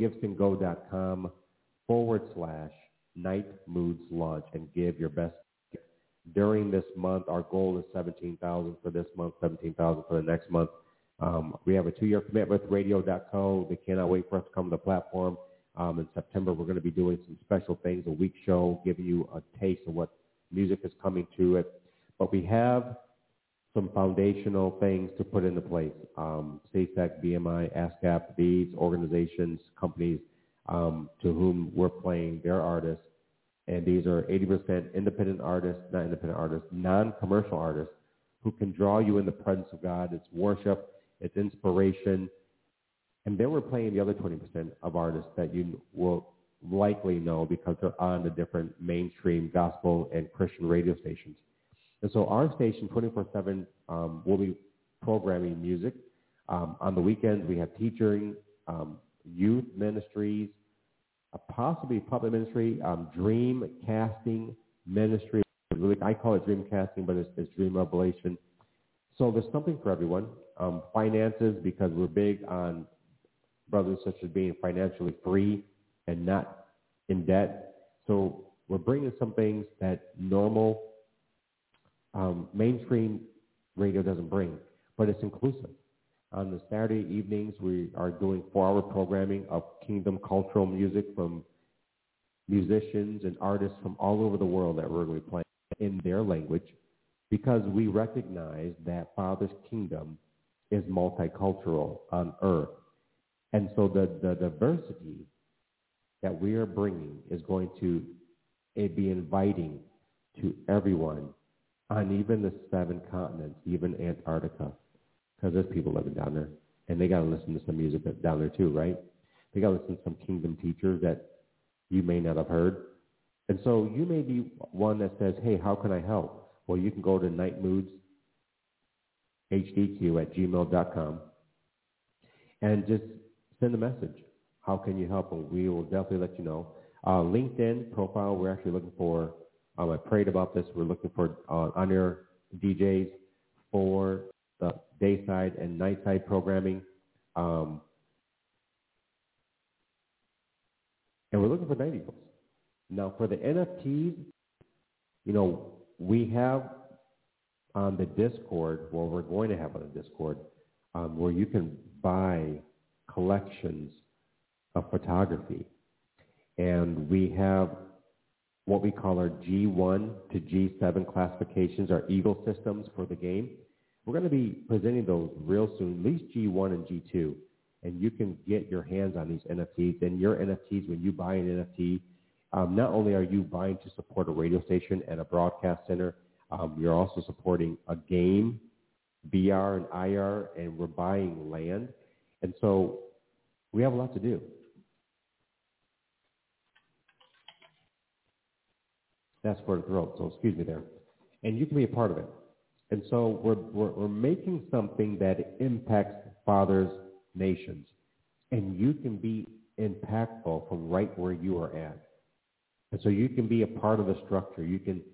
givesendgo.com/Night Moods launch and give your best gift. During this month, our goal is $17,000 for this month, $17,000 for the next month. We have a 2-year commitment with radio.co. They cannot wait for us to come to the platform. In September, we're going to be doing some special things, a week show, giving you a taste of what music is coming to it. But we have some foundational things to put into place. SASAC, BMI, ASCAP, these organizations, companies to whom we're playing their artists. And these are 80% non-commercial artists who can draw you in the presence of God. It's worship, it's inspiration. And then we're playing the other 20% of artists that you will likely know because they're on the different mainstream gospel and Christian radio stations. And so our station, 24/7, will be programming music. On the weekends, we have teaching, youth ministries, possibly puppet ministry, dream casting ministry. Really, I call it dream casting, but it's dream revelation. So there's something for everyone. Finances, because we're big on brothers such as being financially free and not in debt. So we're bringing some things that normal mainstream radio doesn't bring, but it's inclusive. On the Saturday evenings, we are doing 4-hour programming of kingdom cultural music from musicians and artists from all over the world that we're going to be playing in their language, because we recognize that Father's kingdom is multicultural on earth. And so the diversity that we are bringing is going to be inviting to everyone on even the 7 continents, even Antarctica, because there's people living down there, and they got to listen to some music down there too, right? They got to listen to some kingdom teachers that you may not have heard. And so you may be one that says, hey, how can I help? Well, you can go to nightmoodshdq@gmail.com and just send a message. How can you help? And we will definitely let you know. LinkedIn profile, we're actually looking for, I prayed about this, we're looking for on-air DJs for the dayside and nightside programming. And we're looking for Night Eagles. Now, for the NFTs, we have on the Discord, well, we're going to have on the Discord, where you can buy collections of photography. And we have what we call our G1 to G7 classifications, our Eagle systems for the game. We're going to be presenting those real soon, at least G1 and G2. And you can get your hands on these NFTs. And your NFTs, when you buy an NFT, not only are you buying to support a radio station and a broadcast center, We are also supporting a game, VR and IR, and we're buying land. And so we have a lot to do. That's for the throat, so excuse me there. And you can be a part of it. And so we're making something that impacts fathers' nations. And you can be impactful from right where you are at. And so you can be a part of the structure. You can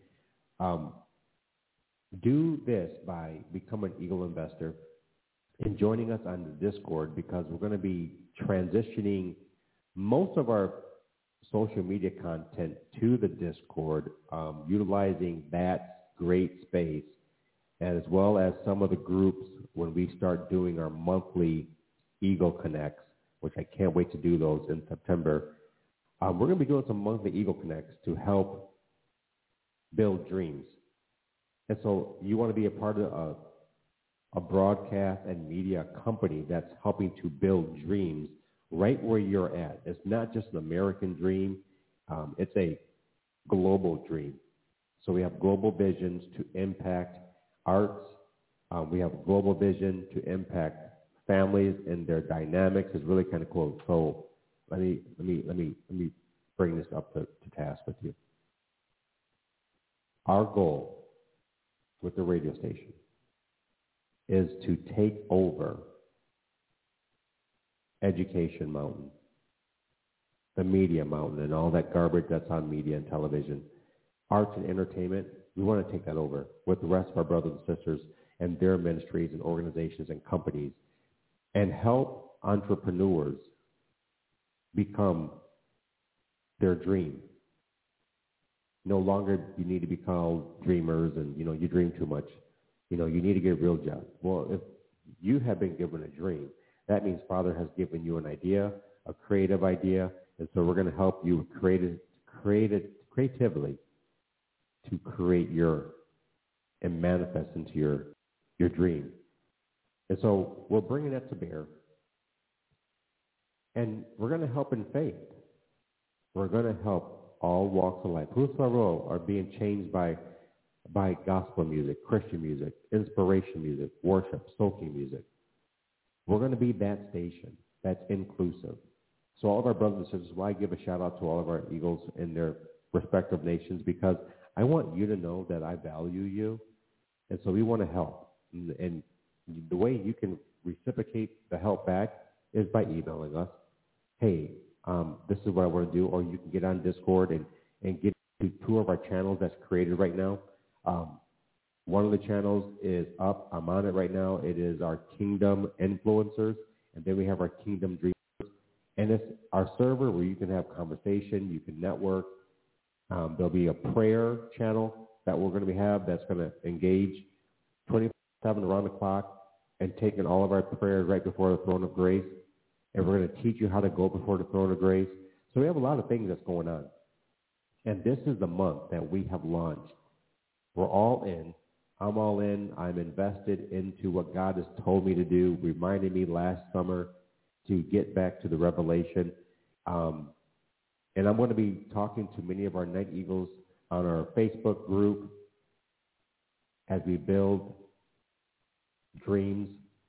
do this by becoming an Eagle investor and joining us on the Discord, because we're going to be transitioning most of our social media content to the Discord, utilizing that great space, as well as some of the groups when we start doing our monthly Eagle Connects, which I can't wait to do those in September. We're going to be doing some monthly Eagle Connects to help build dreams. And so you want to be a part of a broadcast and media company that's helping to build dreams right where you're at. It's not just an American dream. It's a global dream. So we have global visions to impact arts. We have global vision to impact families and their dynamics. Is really kind of cool. So let me bring this up to task with you. Our goal with the radio station is to take over Education Mountain, the Media Mountain, and all that garbage that's on media and television. Arts and entertainment, we want to take that over with the rest of our brothers and sisters and their ministries and organizations and companies, and help entrepreneurs become their dream. No longer you need to be called dreamers and, you dream too much. You need to get a real job. Well, if you have been given a dream, that means Father has given you an idea, a creative idea, and so we're going to help you creatively to create and manifest into your dream. And so we're bringing that to bear, and we're going to help in faith. We're going to help all walks of life. Whosoever are being changed by gospel music, Christian music, inspiration music, worship, soaking music. We're going to be that station that's inclusive. So all of our brothers and sisters, I give a shout out to all of our Eagles in their respective nations, because I want you to know that I value you. And so we want to help. And the way you can reciprocate the help back is by emailing us. Hey, this is what I want to do. Or you can get on Discord and get to two of our channels that's created right now. One of the channels is up. I'm on it right now. It is our Kingdom Influencers. And then we have our Kingdom Dreamers. And it's our server where you can have conversation. You can network. There'll be a prayer channel that we're going to have that's going to engage 24/7 around the clock and taking all of our prayers right before the throne of grace. And we're going to teach you how to go before the throne of grace. So we have a lot of things that's going on. And this is the month that we have launched. We're all in. I'm all in. I'm invested into what God has told me to do, reminded me last summer to get back to the revelation. And I'm going to be talking to many of our Night Eagles on our Facebook group as we build dreams,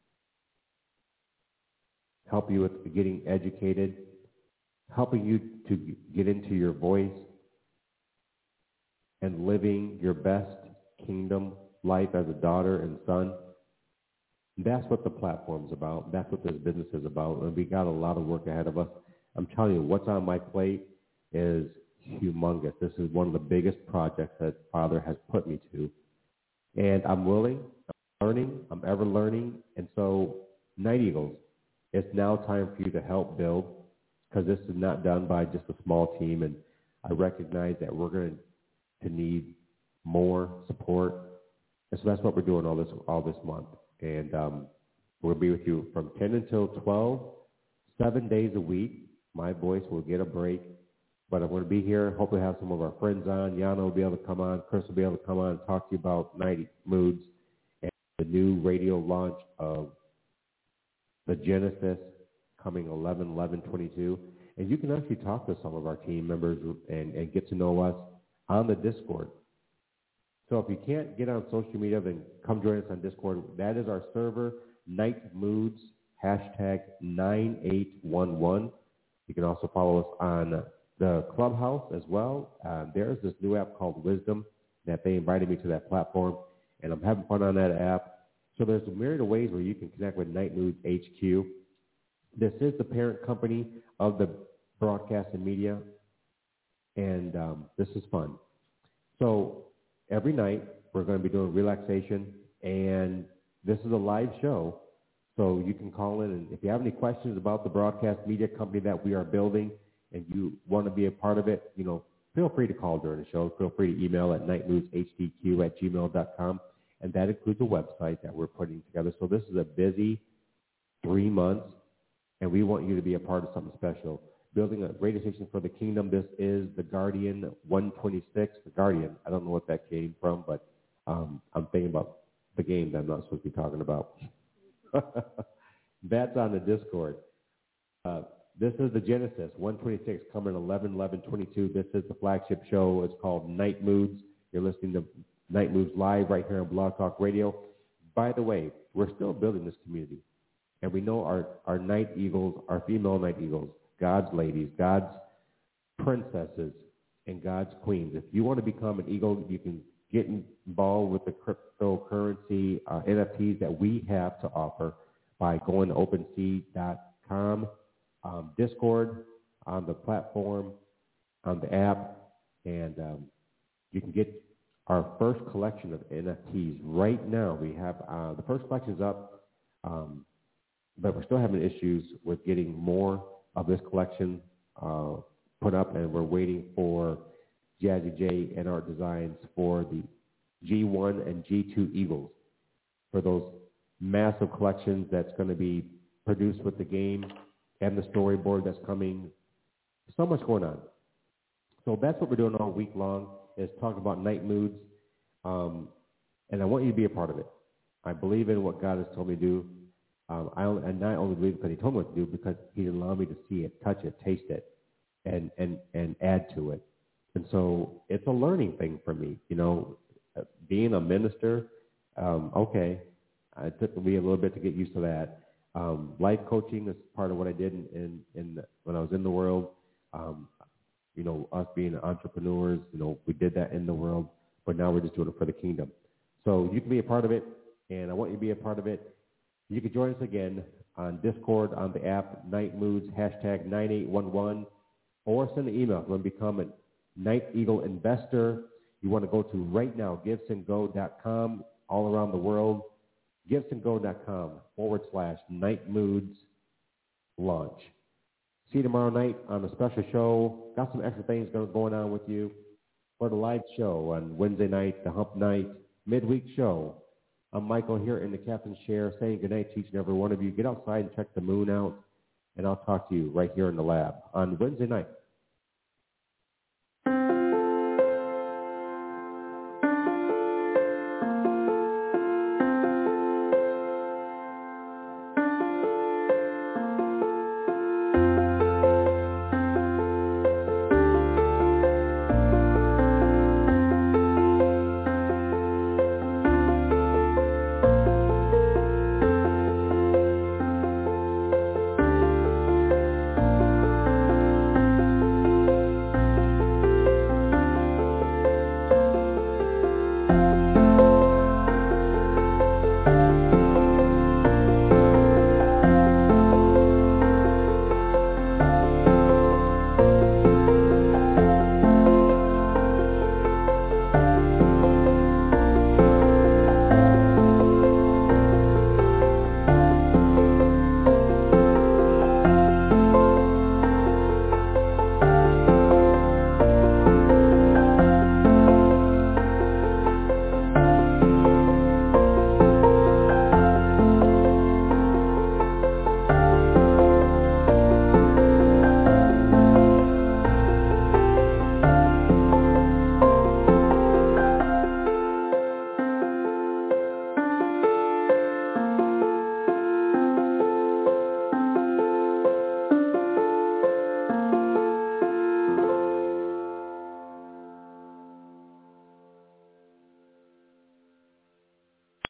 help you with getting educated, helping you to get into your voice and living your best kingdom life as a daughter and son. That's what the platform's about. That's what this business is about. And we got a lot of work ahead of us. I'm telling you, what's on my plate is humongous. This is one of the biggest projects that Father has put me to. And I'm willing, I'm learning, I'm ever learning. And so, Night Eagles, it's now time for you to help build, because this is not done by just a small team. And I recognize that we're going to need more support. And so that's what we're doing all this month. And we'll be with you from 10 until 12, 7 days a week. My voice will get a break. But I'm going to be here. Hopefully have some of our friends on. Yana will be able to come on. Chris will be able to come on and talk to you about Night Moods and the new radio launch of the Genesis coming 11/11/22. And you can actually talk to some of our team members and get to know us on the Discord. So if you can't get on social media, then come join us on Discord. That is our server, Night Moods, hashtag 9811. You can also follow us on the Clubhouse as well. There's this new app called Wisdom that they invited me to that platform, and I'm having fun on that app. So there's a myriad of ways where you can connect with Night Moods HQ. This is the parent company of the broadcast and media, and this is fun. So every night we're going to be doing relaxation, and this is a live show. So you can call in, and if you have any questions about the broadcast media company that we are building and you want to be a part of it, feel free to call during the show. Feel free to email at nightmoodshdq@gmail.com, and that includes a website that we're putting together. So this is a busy 3 months, and we want you to be a part of something special. Building a radio station for the kingdom. This is the Guardian 126. The Guardian, I don't know what that came from, but I'm thinking about the game that I'm not supposed to be talking about. That's on the Discord. This is the Genesis 126 coming 11/11/22. This is the flagship show. It's called Night Moods. You're listening to Night Moods live right here on Blog Talk Radio. By the way, we're still building this community, and we know our Night Eagles, our female Night Eagles, God's ladies, God's princesses, and God's queens. If you want to become an eagle, you can get involved with the cryptocurrency NFTs that we have to offer by going to OpenSea.com, Discord, on the platform, on the app, and you can get our first collection of NFTs. Right now, we have the first collection is up, but we're still having issues with getting more of this collection put up, and we're waiting for Jazzy J and Art Designs for the G1 and G2 Eagles, for those massive collections that's going to be produced with the game and the storyboard that's coming. So much going on. So that's what we're doing all week long, is talk about Night Moods, and I want you to be a part of it. I believe in what God has told me to do. I not only believe because he told me what to do, because he allowed me to see it, touch it, taste it, and add to it. And so it's a learning thing for me, being a minister. Okay, it took me a little bit to get used to that. Life coaching is part of what I did when I was in the world. Us being entrepreneurs, we did that in the world, but now we're just doing it for the kingdom. So you can be a part of it, and I want you to be a part of it. You can join us again on Discord, on the app, Night Moods, hashtag 9811, or send an email. If you want to become a Night Eagle investor, you want to go to right now, givesandgo.com, all around the world, givesandgo.com/Night Moods launch. See you tomorrow night on a special show. Got some extra things going on with you for the live show on Wednesday night, the Hump Night midweek show. I'm Michael here in the captain's chair saying goodnight to each and every one of you. Get outside and check the moon out, and I'll talk to you right here in the lab on Wednesday night.